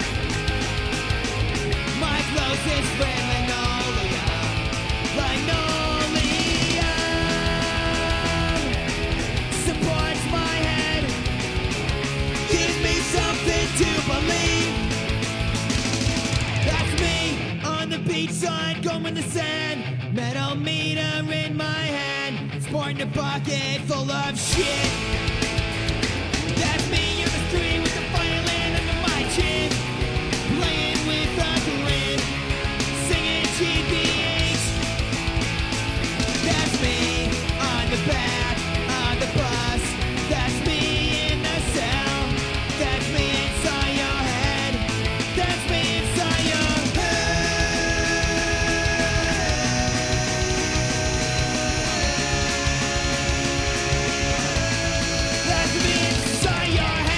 [SPEAKER 3] My closest friend, linoleum, supports my head, gives me something to believe. That's me on the beach side, combing the sand, metal meter in my hand, sporting a pocket full of shit. That's me in the street with the violin under my chin, playing with a grin, singing GBH. That's me on the back of the bus. That's me in the cell. That's me inside your head. That's me inside your head. That's me inside your head.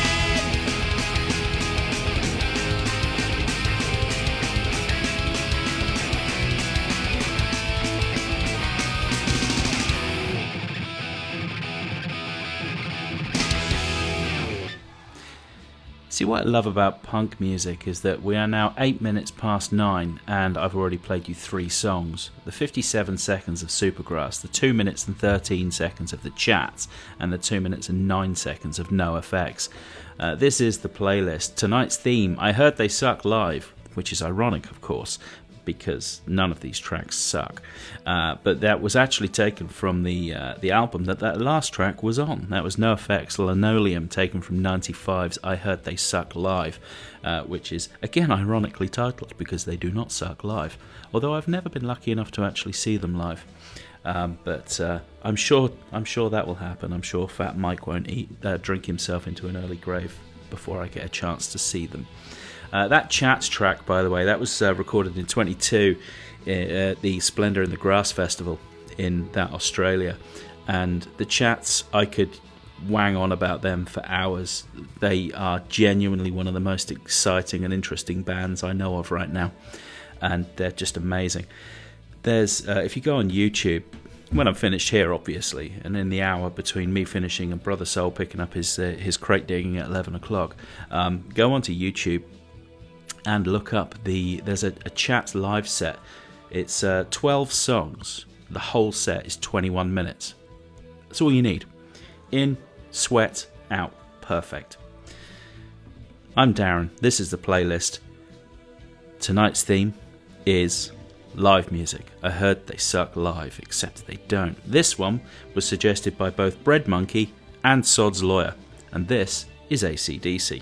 [SPEAKER 6] See, what I love about punk music is that we are now 8 minutes past 9 and I've already played you 3 songs. The 57 seconds of Supergrass, the 2 minutes and 13 seconds of The Chats, and the 2 minutes and 9 seconds of NoFX. This is the playlist. Tonight's theme, I Heard They Suck Live, which is ironic, of course, because none of these tracks suck. But that was actually taken from the album that last track was on. That was NoFX Linoleum, taken from 95's I Heard They Suck Live, which is, again, ironically titled because they do not suck live. Although I've never been lucky enough to actually see them live. But I'm sure that will happen. I'm sure Fat Mike won't drink himself into an early grave before I get a chance to see them. That Chats track, by the way, that was recorded in 22 at the Splendour in the Grass Festival in that Australia. And the Chats, I could wang on about them for hours. They are genuinely one of the most exciting and interesting bands I know of right now. And they're just amazing. There's, if you go on YouTube, when I'm finished here, obviously, and in the hour between me finishing and Brother Soul picking up his crate digging at 11 o'clock, go onto YouTube and look up there's a Chat live set. It's 12 songs. The whole set is 21 minutes. That's all you need. In, sweat, out. Perfect. I'm Darren. This is the playlist. Tonight's theme is live music. I heard they suck live, except they don't. This one was suggested by both Bread Monkey and Sod's Lawyer. And this is AC/DC.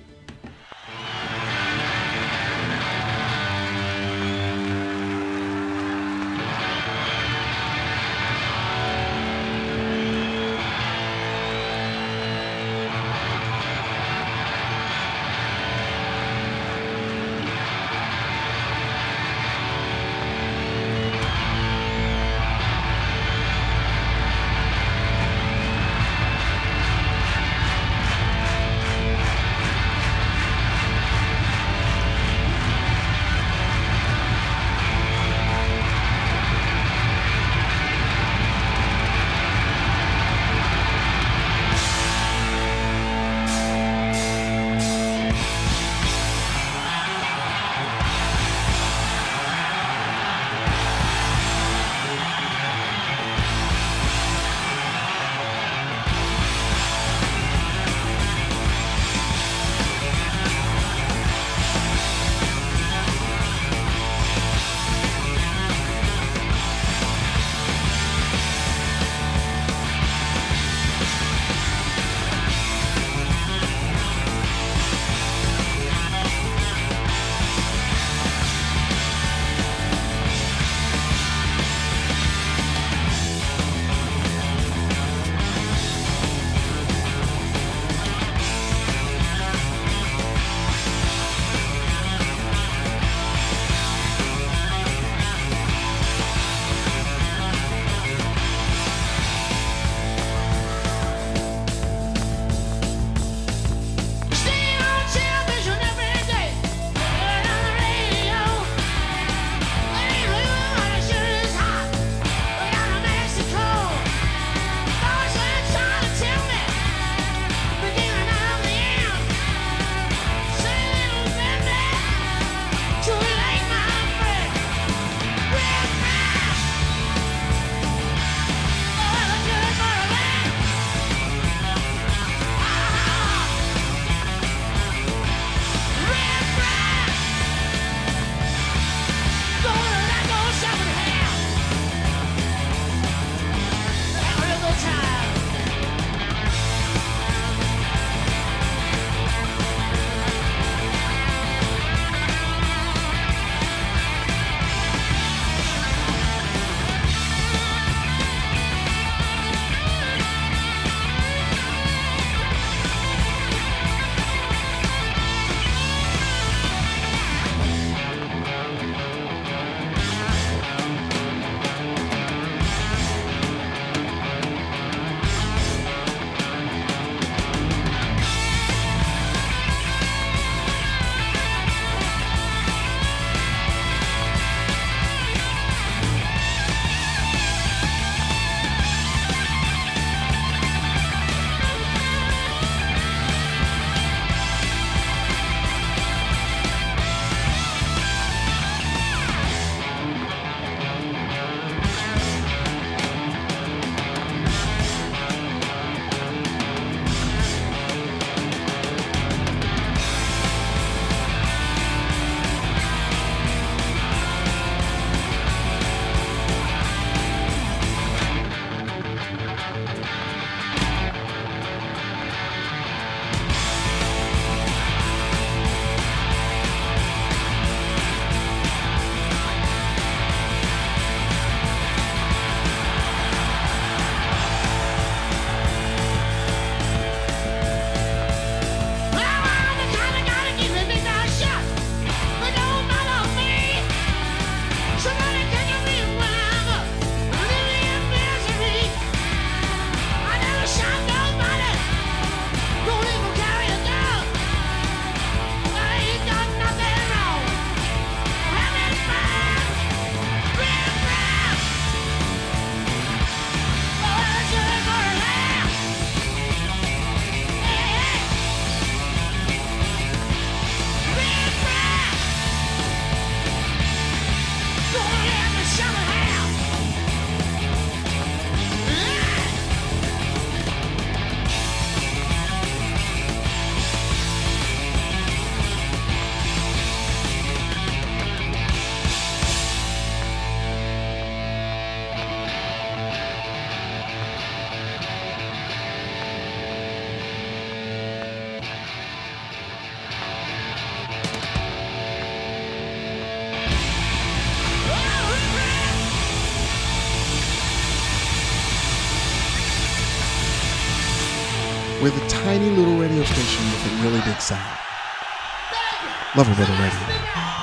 [SPEAKER 1] We're the tiny little radio station with a really big sound. Lover Brother Radio.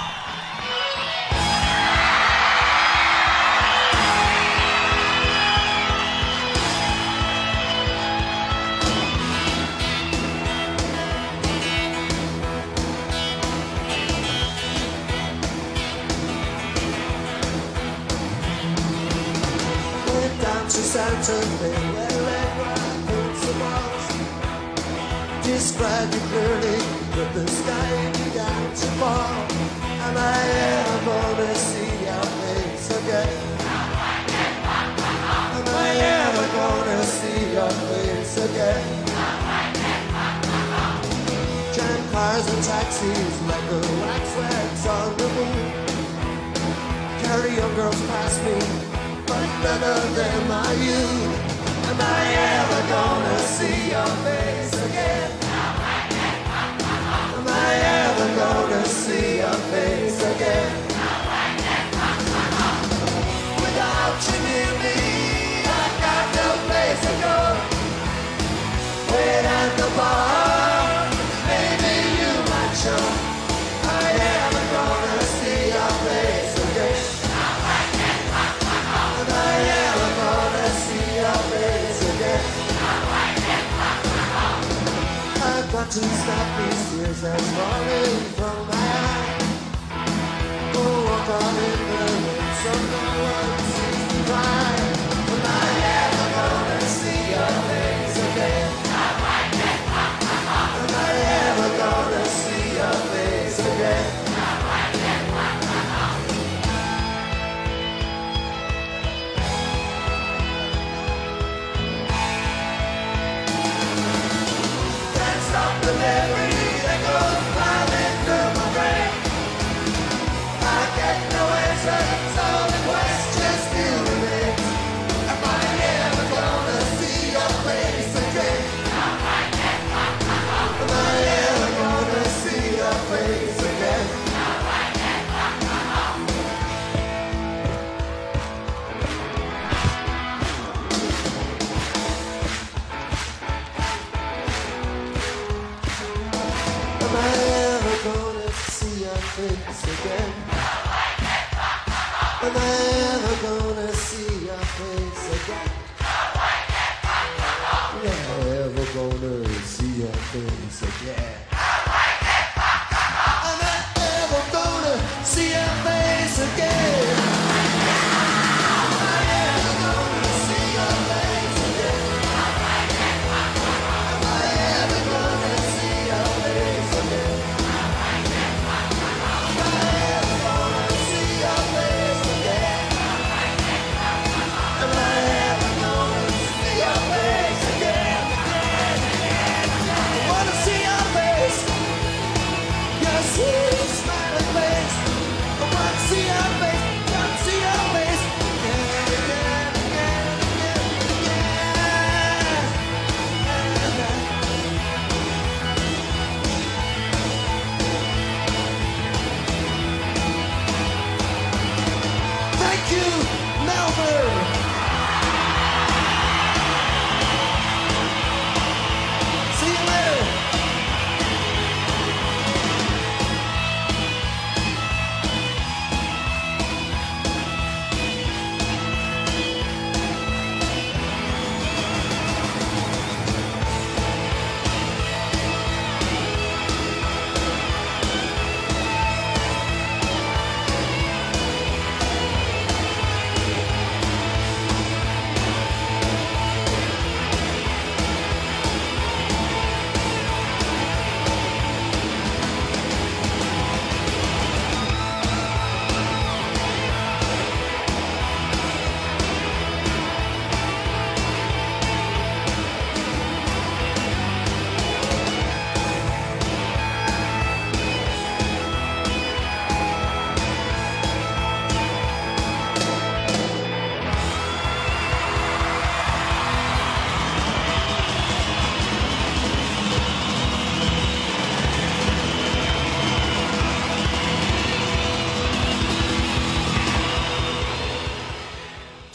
[SPEAKER 3] Went down to Santa Fe, where red rock built some walls. Described you clearly, but the sky began to fall. Am I ever gonna see your face again? Am I ever gonna see your face again? Tram cars and taxis like the waxworks on the moon. Carry young girls past me, but none of them are you. Am I ever gonna see your face again? Am I ever gonna see your face again? Without you near me, I got no place to go. Wait at the bar, maybe you might show. Am I ever gonna see your face again? Am I ever gonna see your face again? I've got to stop these tears that's falling from my eyes. Go walk on in the rain so no one sees me cry. Am I ever gonna see your face again? Am I ever gonna see your face again? Can't stop the memory that goes climbing through my brain. I get no answer, so the question still remains. Am I ever gonna see your face again? Am I ever gonna see your face again? Am I ever gonna see your face again? Am I ever gonna see your face again? Am I ever gonna see your face again? Am I ever gonna see your face again? Am I ever gonna see your face again? Am I ever gonna see your face again? Am I ever gonna see your face again? Am I ever gonna see your face again? I wanna see your face, your sweet smiling face. I wanna see your face, wanna see your face again, again, again, again, again. Thank you, Melbourne. See you later.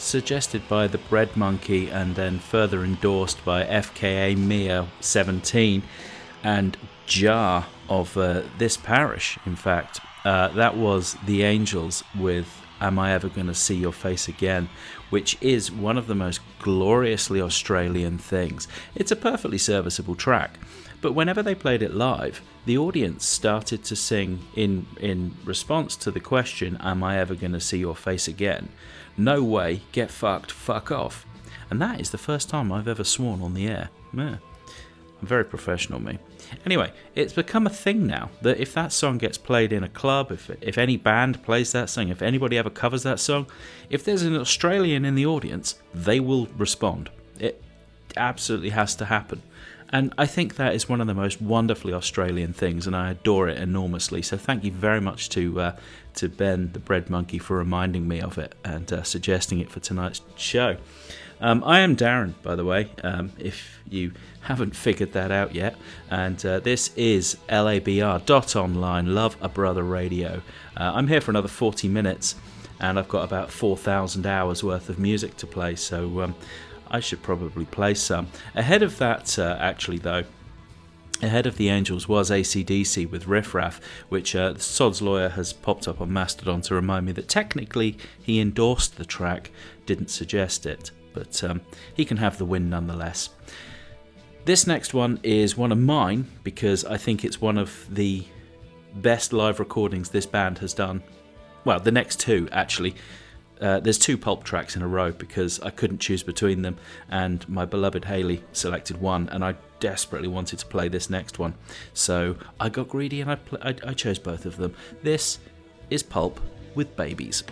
[SPEAKER 6] suggested by the Bread Monkey and then further endorsed by FKA Mia 17 and Jar of this parish, in fact. That was The Angels with Am I Ever Gonna See Your Face Again, which is one of the most gloriously Australian things. It's a perfectly serviceable track, but whenever they played it live, the audience started to sing in response to the question, am I ever gonna see your face again? No way, get fucked, fuck off. And that is the first time I've ever sworn on the air. Yeah. I'm very professional, me. Anyway, it's become a thing now that if that song gets played in a club, if any band plays that song, if anybody ever covers that song, if there's an Australian in the audience, they will respond. It absolutely has to happen. And I think that is one of the most wonderfully Australian things, and I adore it enormously. So thank you very much to Ben, the Bread Monkey, for reminding me of it and suggesting it for tonight's show. I am Darren, by the way, if you haven't figured that out yet, and this is LABR.online, Love a Brother Radio. I'm here for another 40 minutes, and I've got about 4,000 hours worth of music to play, so I should probably play some. Ahead of that, actually, though, ahead of The Angels was AC/DC with Riff Raff, which Sod's Lawyer has popped up on Mastodon to remind me that technically he endorsed the track, didn't suggest it. But he can have the win nonetheless. This next one is one of mine because I think it's one of the best live recordings this band has done. Well, the next two, actually. There's two Pulp tracks in a row because I couldn't choose between them, and my beloved Hayley selected one, and I desperately wanted to play this next one. So I got greedy and I chose both of them. This is Pulp with Babies.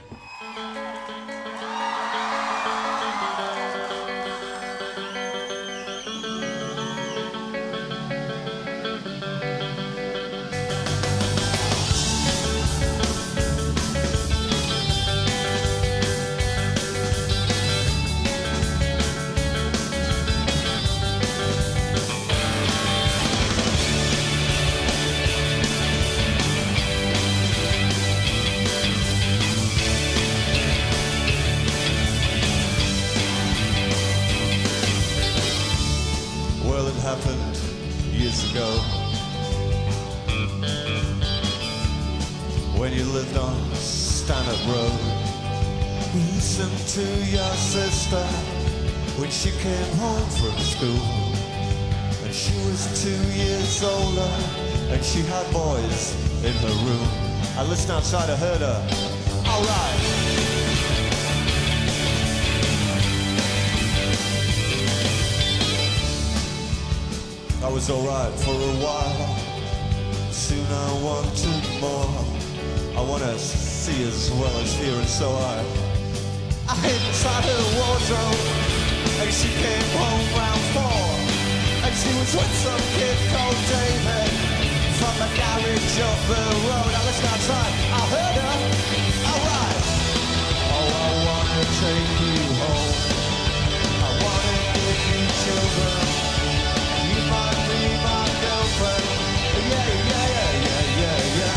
[SPEAKER 15] When she came home from school, and she was 2 years older, and she had boys in her room. I listened outside, I heard her. Alright. I was alright for a while. Soon I wanted more. I wanna see as well as hear, and so I hid inside her wardrobe, and she came home round 4, and she was with some kid called David from the garage up the road. I listened outside, I heard her. Alright. Oh, I wanna take you home. I wanna give you children. You might be my girlfriend. Yeah, yeah, yeah, yeah, yeah, yeah.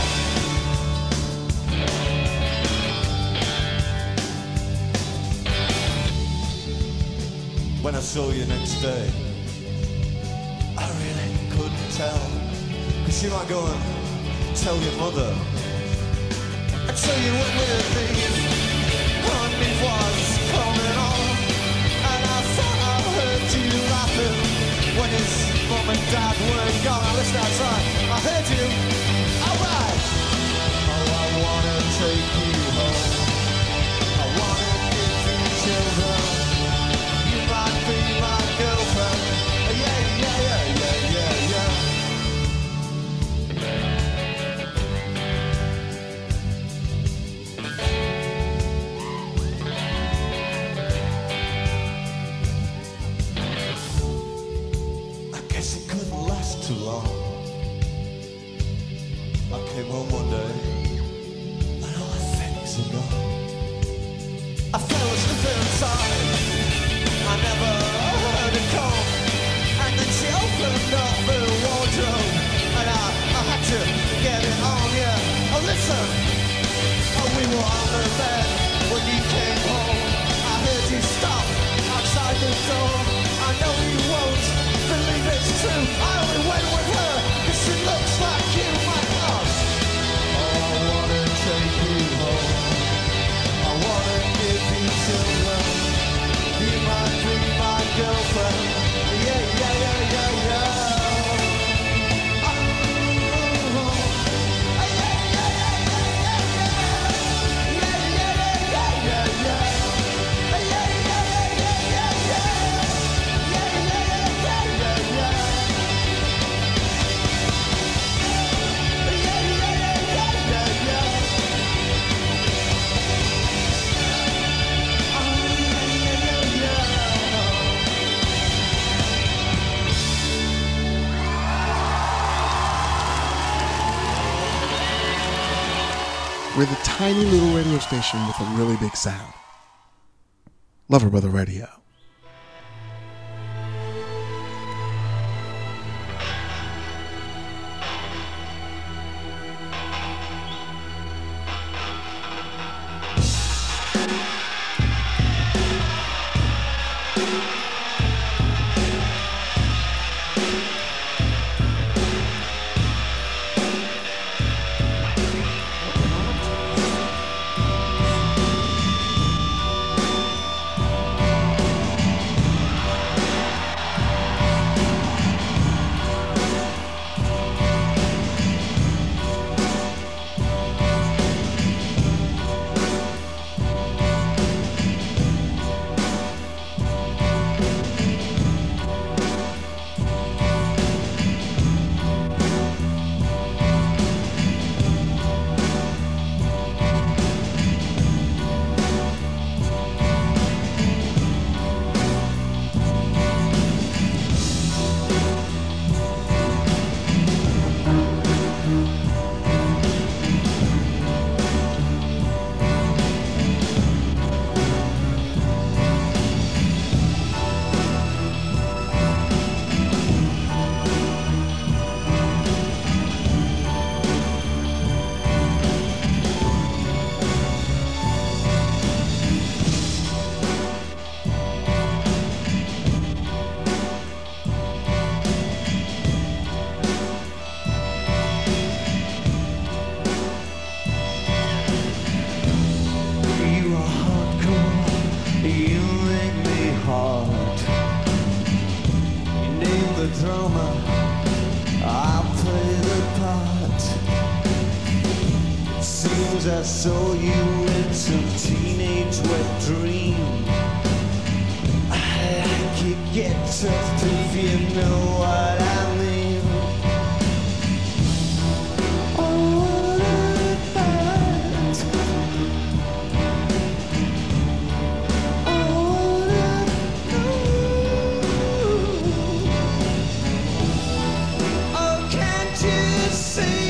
[SPEAKER 15] When I saw you next day, I really couldn't tell, 'cause you might go and tell your mother. And so you went with me, honey was coming on, and I thought I heard you laughing when his mum and dad weren't gone. I listened outside, I heard you. Alright. Oh, I wanna take you home. I wanna give you children. Be my girlfriend. Yeah, yeah, yeah, yeah, yeah, yeah. I guess it couldn't last too long. I came home one day and all the things were gone. I fell asleep inside. I never heard it come, and then she opened up the wardrobe, and I had to get it on, yeah. Oh, listen, oh, we were on the bed when you came home. I heard
[SPEAKER 1] We're the tiny little radio station with a really big sound. Lover Brother Radio.
[SPEAKER 15] I saw you in some teenage wet dream. I like it, get tough if you know what I mean. All about, all I know. Oh, can't you see?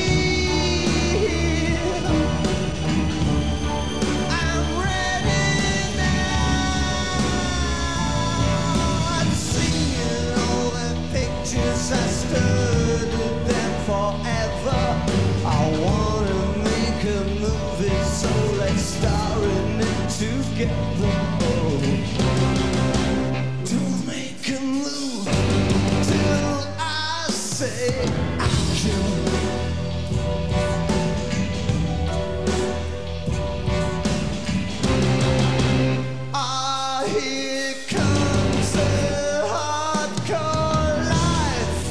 [SPEAKER 15] I studied them forever. I wanna make a movie, so let's star in it together. Oh, don't make a move till I say action. Ah, here comes the hardcore life.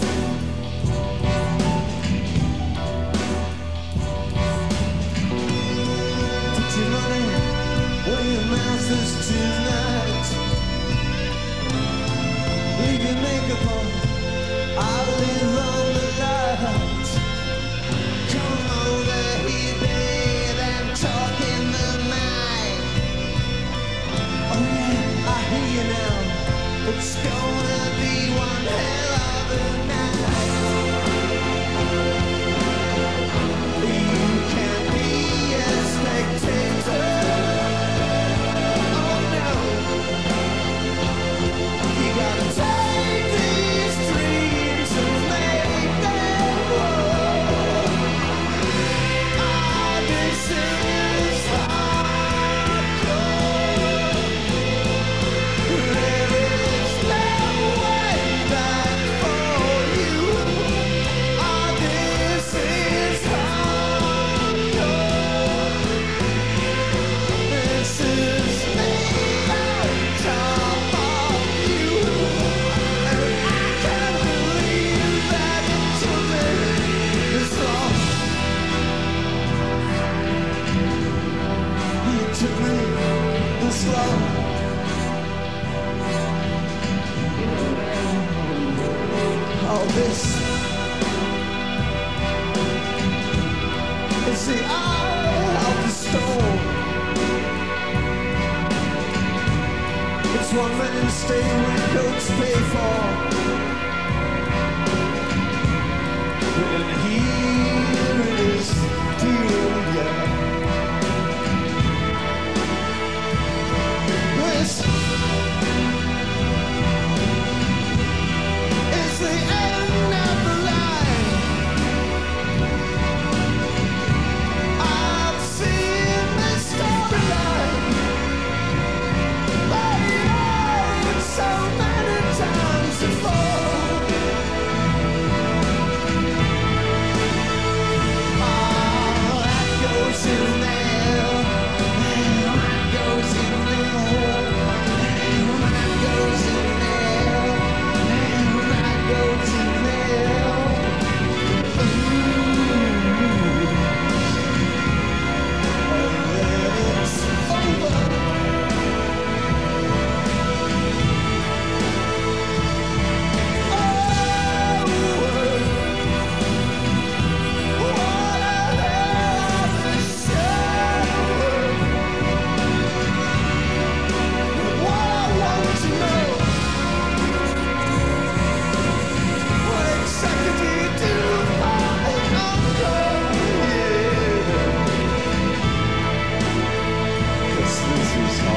[SPEAKER 15] Put your money where your mouth is tonight. Leave your makeup on, I'll live on the light. Come over here, babe, and talk in the night. Oh yeah, I hear you now. It's gonna be one hell of a night. You can't be a spectator. Oh no. You gotta take these dreams and make them work. Ah, this is hardcore. There is no way back for you. Ah, this is hardcore. This is me on top of you. And I can't believe that it took me this long. It took me this long. All this is the eye of the storm. It's one man staying with coats pay for. And here it is, dear, yeah.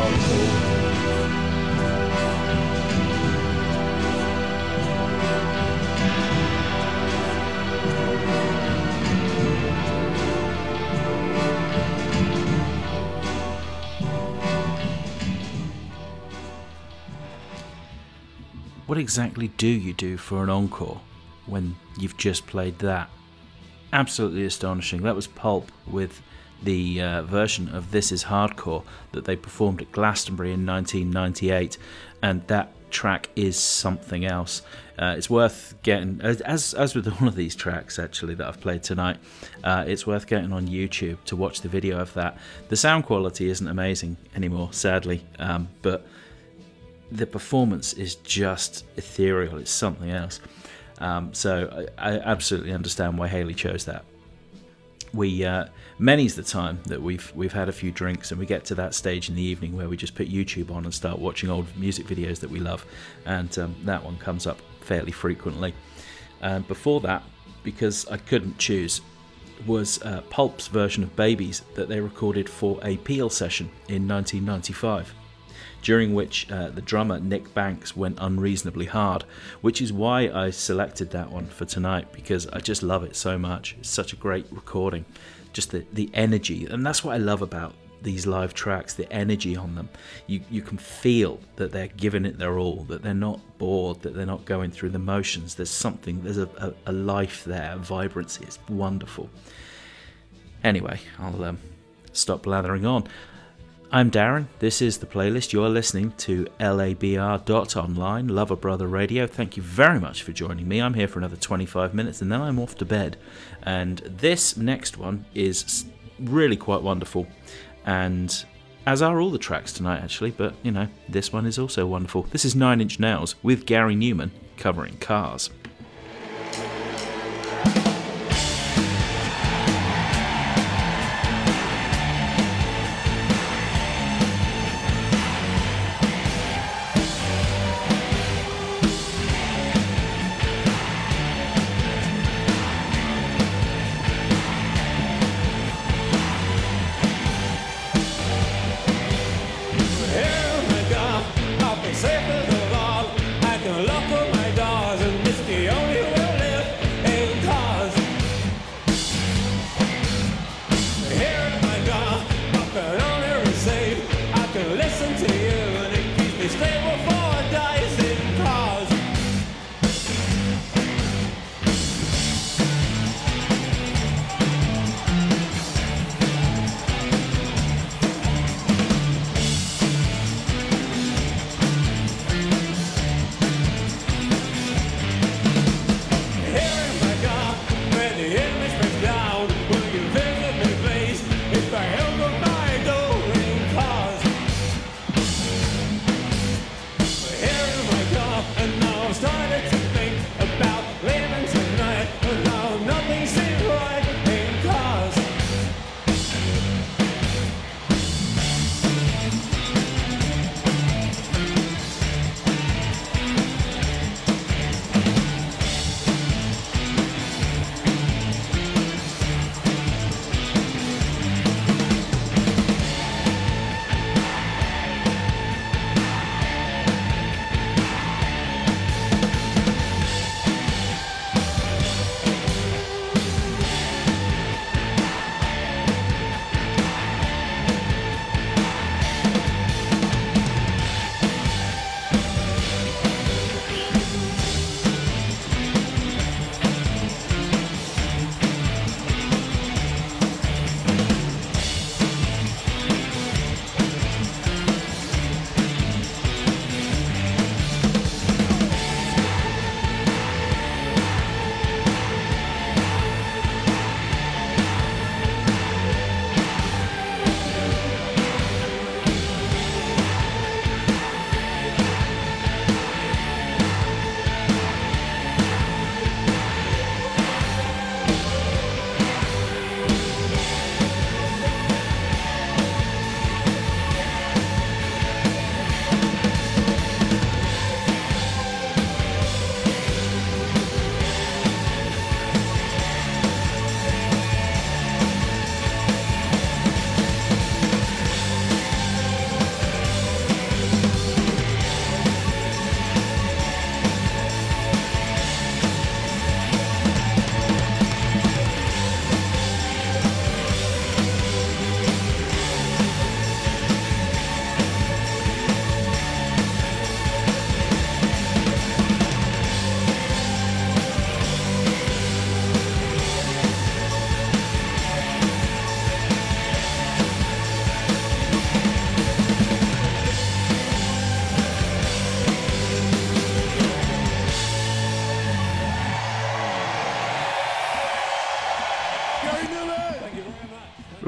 [SPEAKER 16] encore.
[SPEAKER 6] What exactly do you do for an encore when you've just played that? Absolutely astonishing. That was Pulp with the version of This Is Hardcore that they performed at Glastonbury in 1998, and that track is something else. It's worth getting, as with all of these tracks actually that I've played tonight, it's worth getting on YouTube to watch the video of that. The sound quality isn't amazing anymore, sadly, but the performance is just ethereal. It's something else. So I absolutely understand why Hayley chose that. Many's the time that we've had a few drinks and we get to that stage in the evening where we just put YouTube on and start watching old music videos that we love, and that one comes up fairly frequently. Before that, because I couldn't choose, was Pulp's version of Babies that they recorded for a Peel session in 1995. During which the drummer Nick Banks went unreasonably hard, which is why I selected that one for tonight, because I just love it so much. It's such a great recording, just the energy, and that's what I love about these live tracks, the energy on them. You can feel that they're giving it their all, that they're not bored, that they're not going through the motions. There's a life there, a vibrancy. It's wonderful. Anyway, I'll stop blathering on. I'm Darren, this is The Playlist. You're listening to LABR.online, Lover Brother Radio. Thank you very much for joining me. I'm here for another 25 minutes and then I'm off to bed. And this next one is really quite wonderful, and as are all the tracks tonight actually, but you know, this one is also wonderful. This is 9 Inch Nails with Gary Newman covering Cars.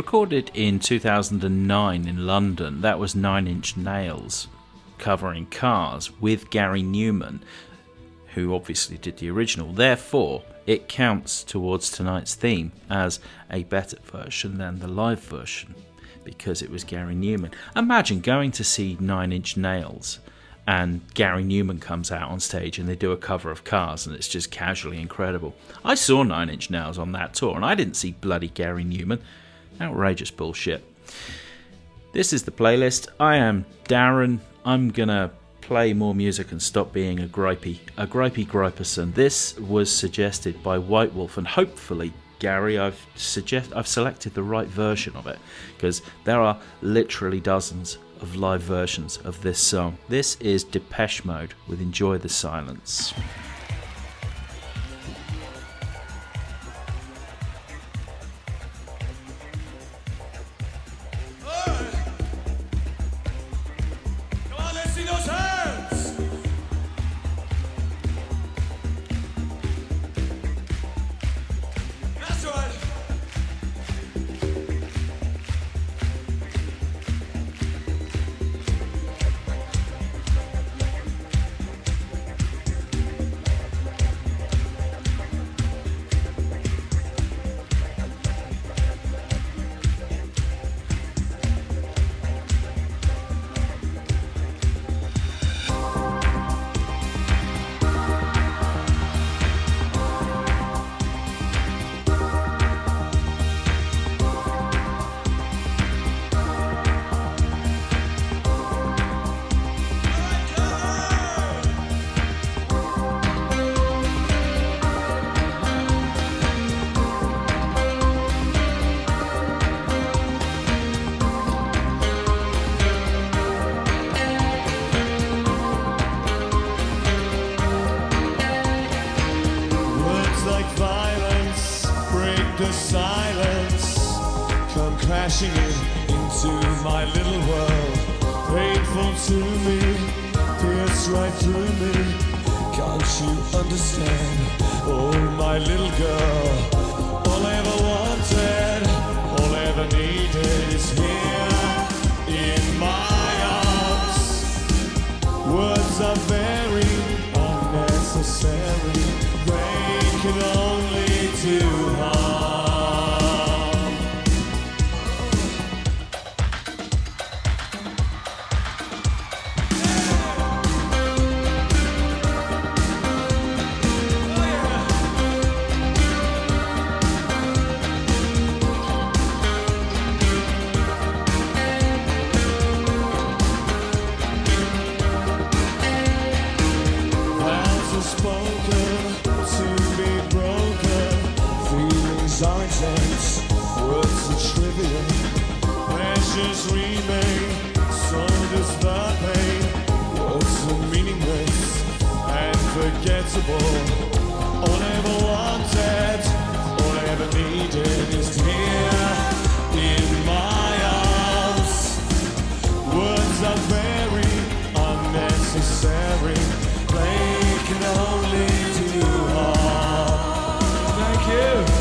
[SPEAKER 6] recorded in 2009 in London. That was 9 Inch Nails covering Cars with Gary Newman, who obviously did the original. Therefore, it counts towards tonight's theme as a better version than the live version, because it was Gary Newman. Imagine going to see 9 Inch Nails and Gary Newman comes out on stage and they do a cover of Cars, and it's just casually incredible. I saw 9 Inch Nails on that tour and I didn't see bloody Gary Newman. Outrageous bullshit. This is the playlist. I am Darren. I'm gonna play more music and stop being a gripey griperson. This was suggested by White Wolf, and hopefully, Gary, I've selected the right version of it, because there are literally dozens of live versions of this song. This is Depeche Mode with Enjoy the Silence.
[SPEAKER 15] Crashing into my little world, painful to me, pierce right through me. Can't you understand? Oh, my little girl, all I ever wanted, all I ever needed is here in my arms. Words are very unnecessary, they can only do harm. All I ever wanted, all I ever needed is here in my arms. Words are very unnecessary, they can only do harm. Thank you.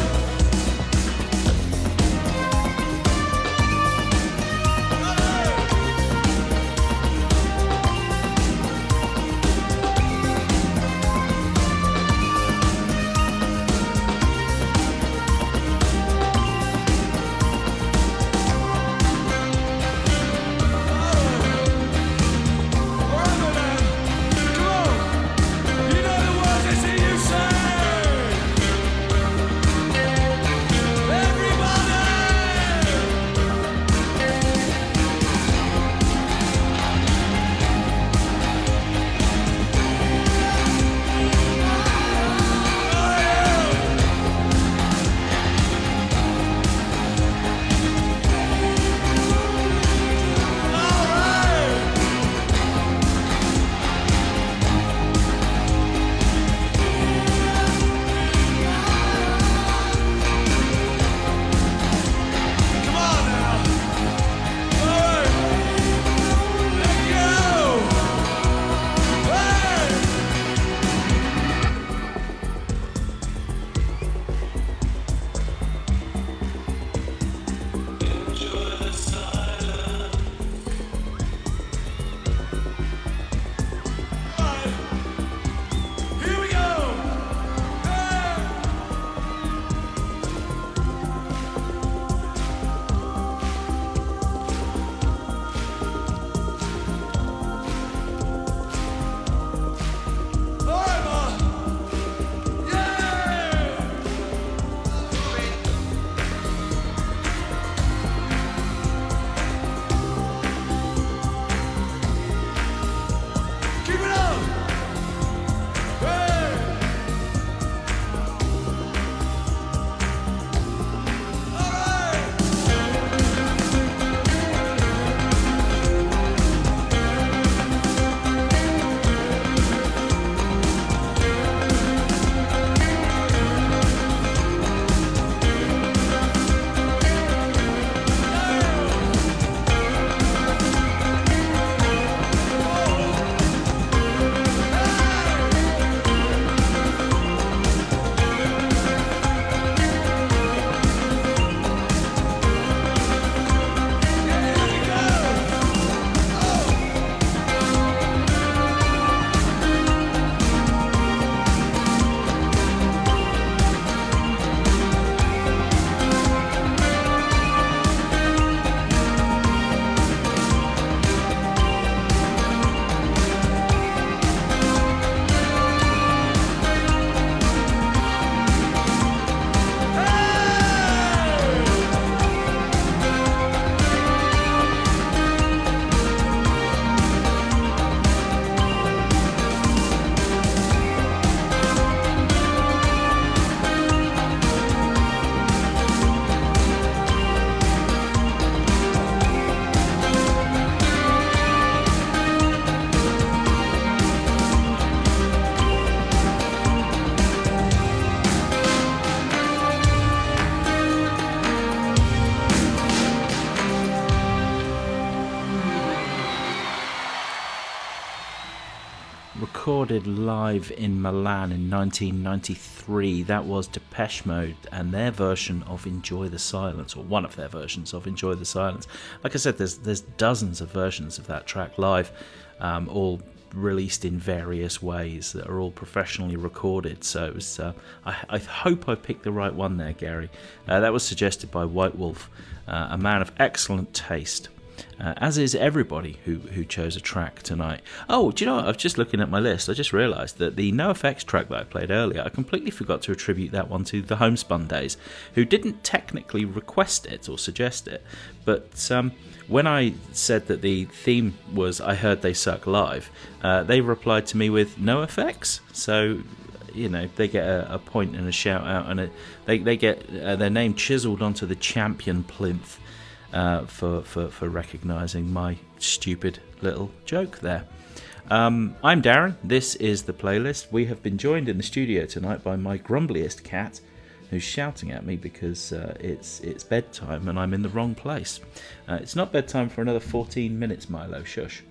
[SPEAKER 6] recorded live in Milan in 1993. That was Depeche Mode and their version of Enjoy the Silence, or one of their versions of Enjoy the Silence. Like I said, there's dozens of versions of that track live, all released in various ways that are all professionally recorded. So it was, I hope I picked the right one there, Gary. That was suggested by White Wolf, a man of excellent taste. As is everybody who chose a track tonight. Oh, do you know what? I was just looking at my list. I just realised that the NoFX track that I played earlier, I completely forgot to attribute that one to the Homespun Days, who didn't technically request it or suggest it. But when I said that the theme was I Heard They Suck Live, they replied to me with NoFX. So, you know, they get a point and a shout out, and they get their name chiselled onto the champion plinth. For recognising my stupid little joke there. I'm Darren, this is The Playlist. We have been joined in the studio tonight by my grumbliest cat, who's shouting at me because it's bedtime and I'm in the wrong place. It's not bedtime for another 14 minutes, Milo, shush.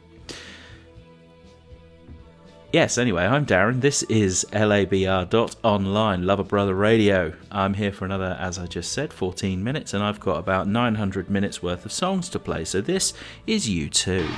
[SPEAKER 6] Yes, anyway, I'm Darren. This is LABR.online, Lover Brother Radio. I'm here for another, as I just said, 14 minutes, and I've got about 900 minutes worth of songs to play, so this is U2.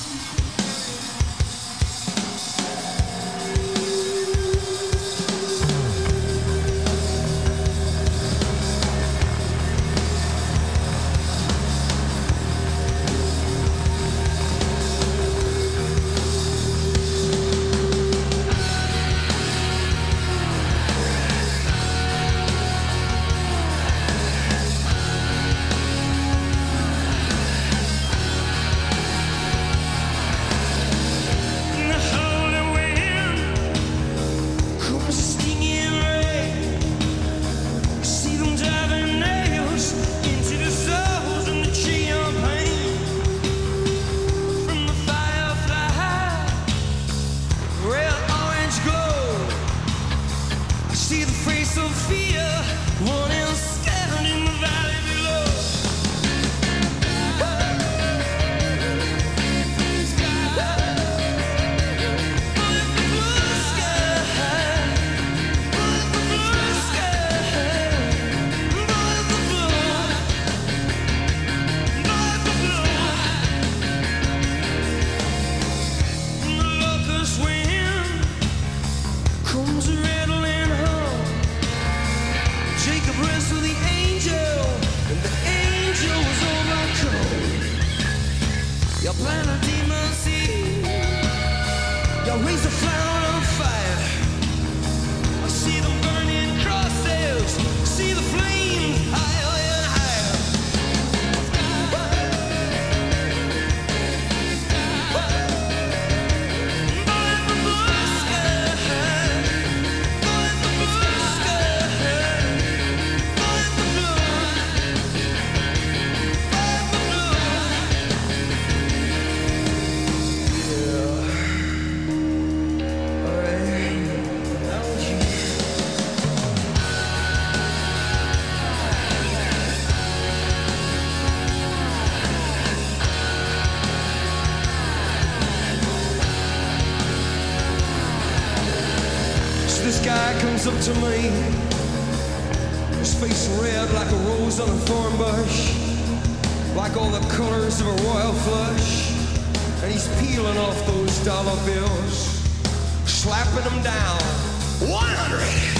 [SPEAKER 12] Up to me, his face red like a rose on a thorn bush, like all the colors of a royal flush, and he's peeling off those dollar bills, slapping them down, 100,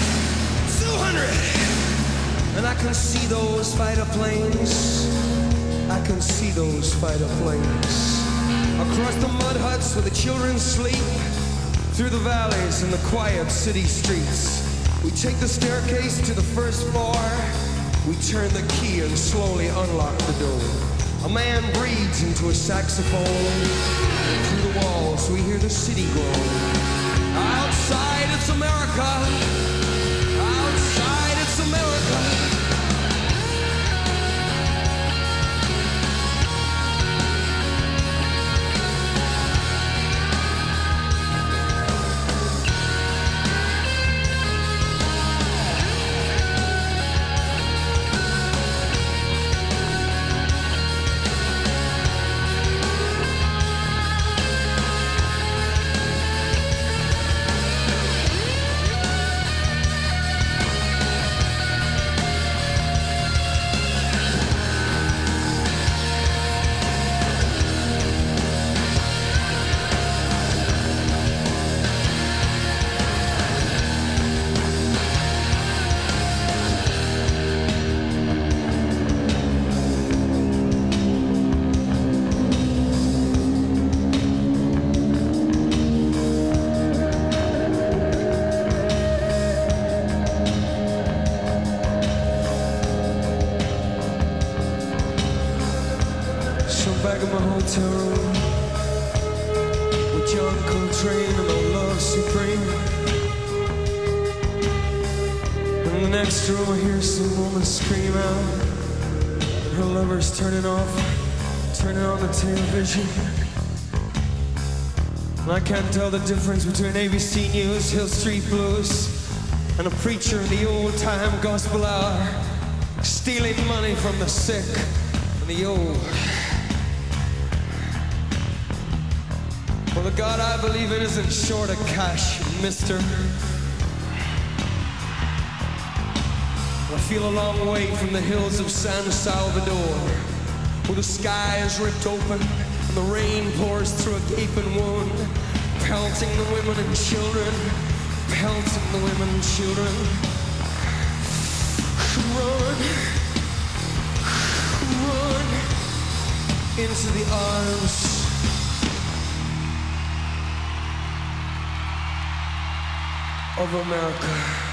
[SPEAKER 12] 200, and I can see those fighter planes, I can see those fighter planes, across the mud huts where the children sleep, through the valleys and the quiet city streets. We take the staircase to the first floor. We turn the key and slowly unlock the door. A man breathes into a saxophone. And through the walls we hear the city groan. Outside it's America. Outside it's America. John Coltrane and the Love Supreme. In the next row I hear some woman scream out. Her lover's turning on the television. And I can't tell the difference between ABC News, Hill Street Blues, and a preacher in the old-time gospel hour, stealing money from the sick and the old. Well, the God I believe in isn't short of cash, mister. I feel a long way from the hills of San Salvador, where the sky is ripped open and the rain pours through a gaping wound, pelting the women and children, pelting the women and children. Run, run into the arms of America.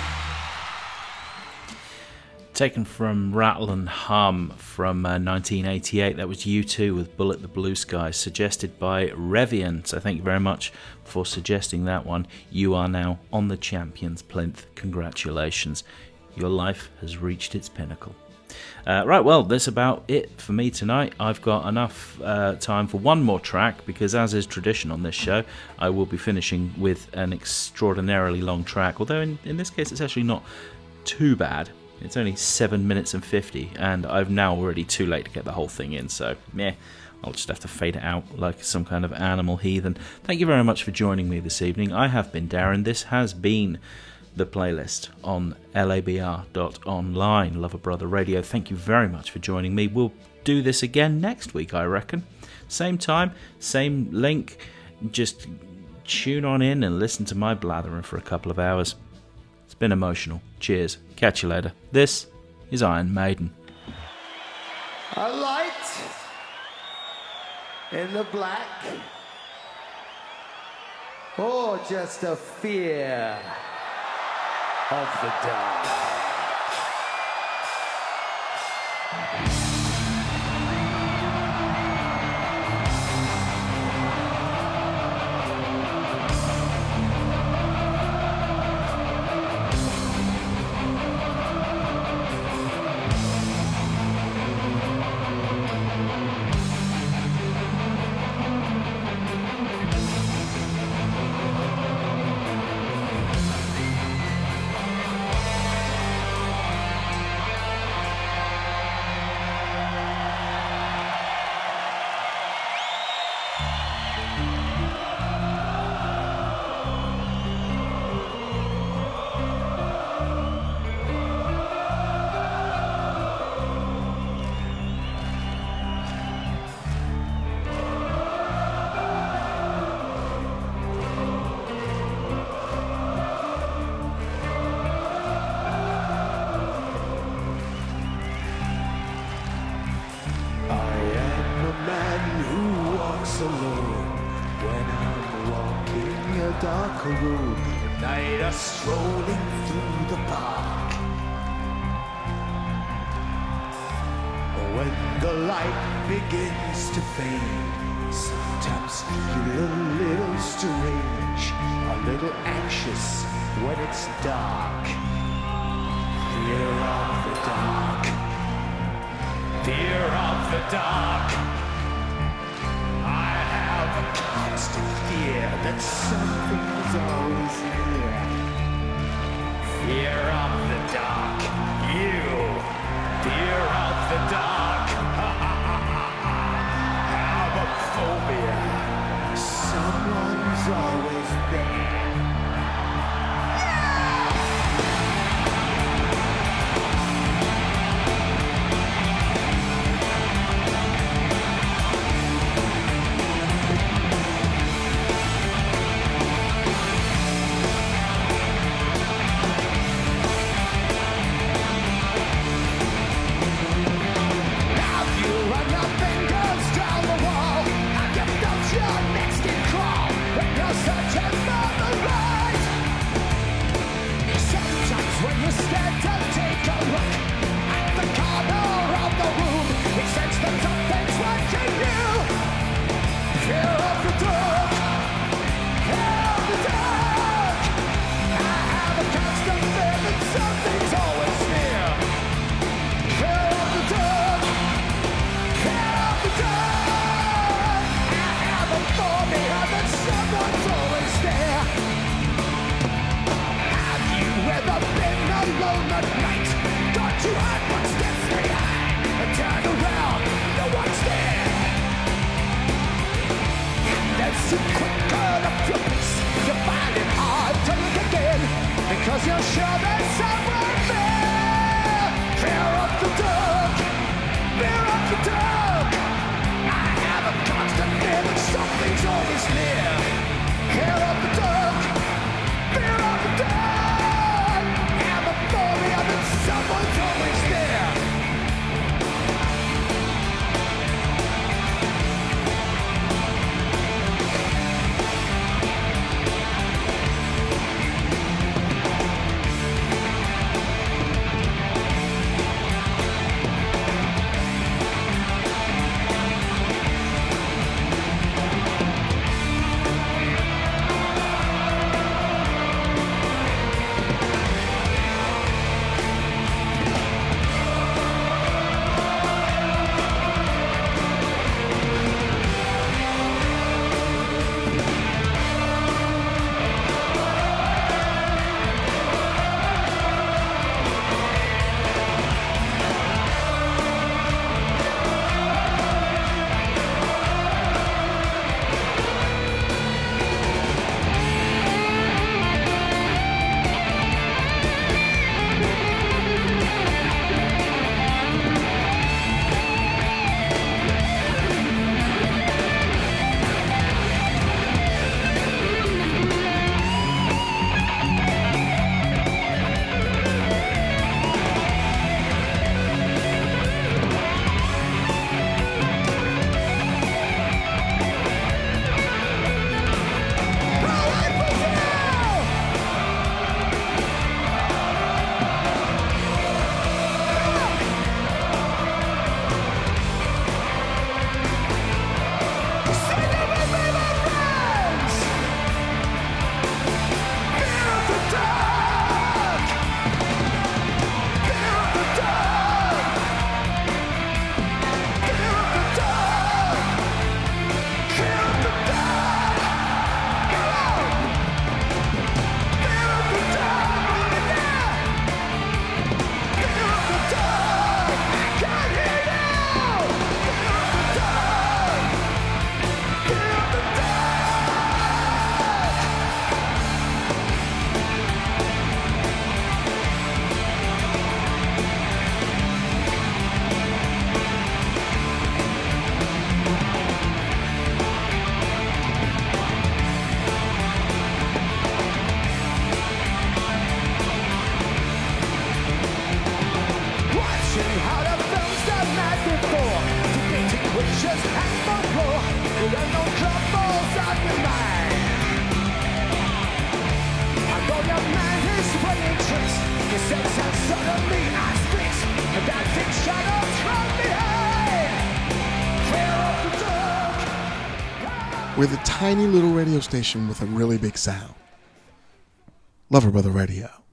[SPEAKER 6] Taken from Rattle and Hum from 1988. That was U2 with Bullet the Blue Sky, suggested by Revian. So thank you very much for suggesting that one. You are now on the Champions Plinth. Congratulations. Your life has reached its pinnacle. Right, well, that's about it for me tonight. I've got enough time for one more track, because as is tradition on this show, I will be finishing with an extraordinarily long track, although in this case it's actually not too bad. It's only 7 minutes and 50, and I've now already too late to get the whole thing in, so meh, I'll just have to fade it out like some kind of animal heathen. Thank you very much for joining me this evening. I have been Darren. This has been The Playlist on labr.online, Lover Brother Radio. Thank you very much for joining me. We'll do this again next week, I reckon. Same time, same link. Just tune on in and listen to my blathering for a couple of hours. It's been emotional. Cheers. Catch you later. This is Iron Maiden.
[SPEAKER 16] A light in the black, or just a fear of the dark.
[SPEAKER 3] see quicker the flips. You find it hard to look again because you're sure there's someone there. Fear of the dark, fear of the dark. I have a constant feeling something's always near. Fear of the dark, fear of the dark. I'm a phobia that someone's always there.
[SPEAKER 1] We're the tiny little radio station with a really big sound. Lover Brother Radio.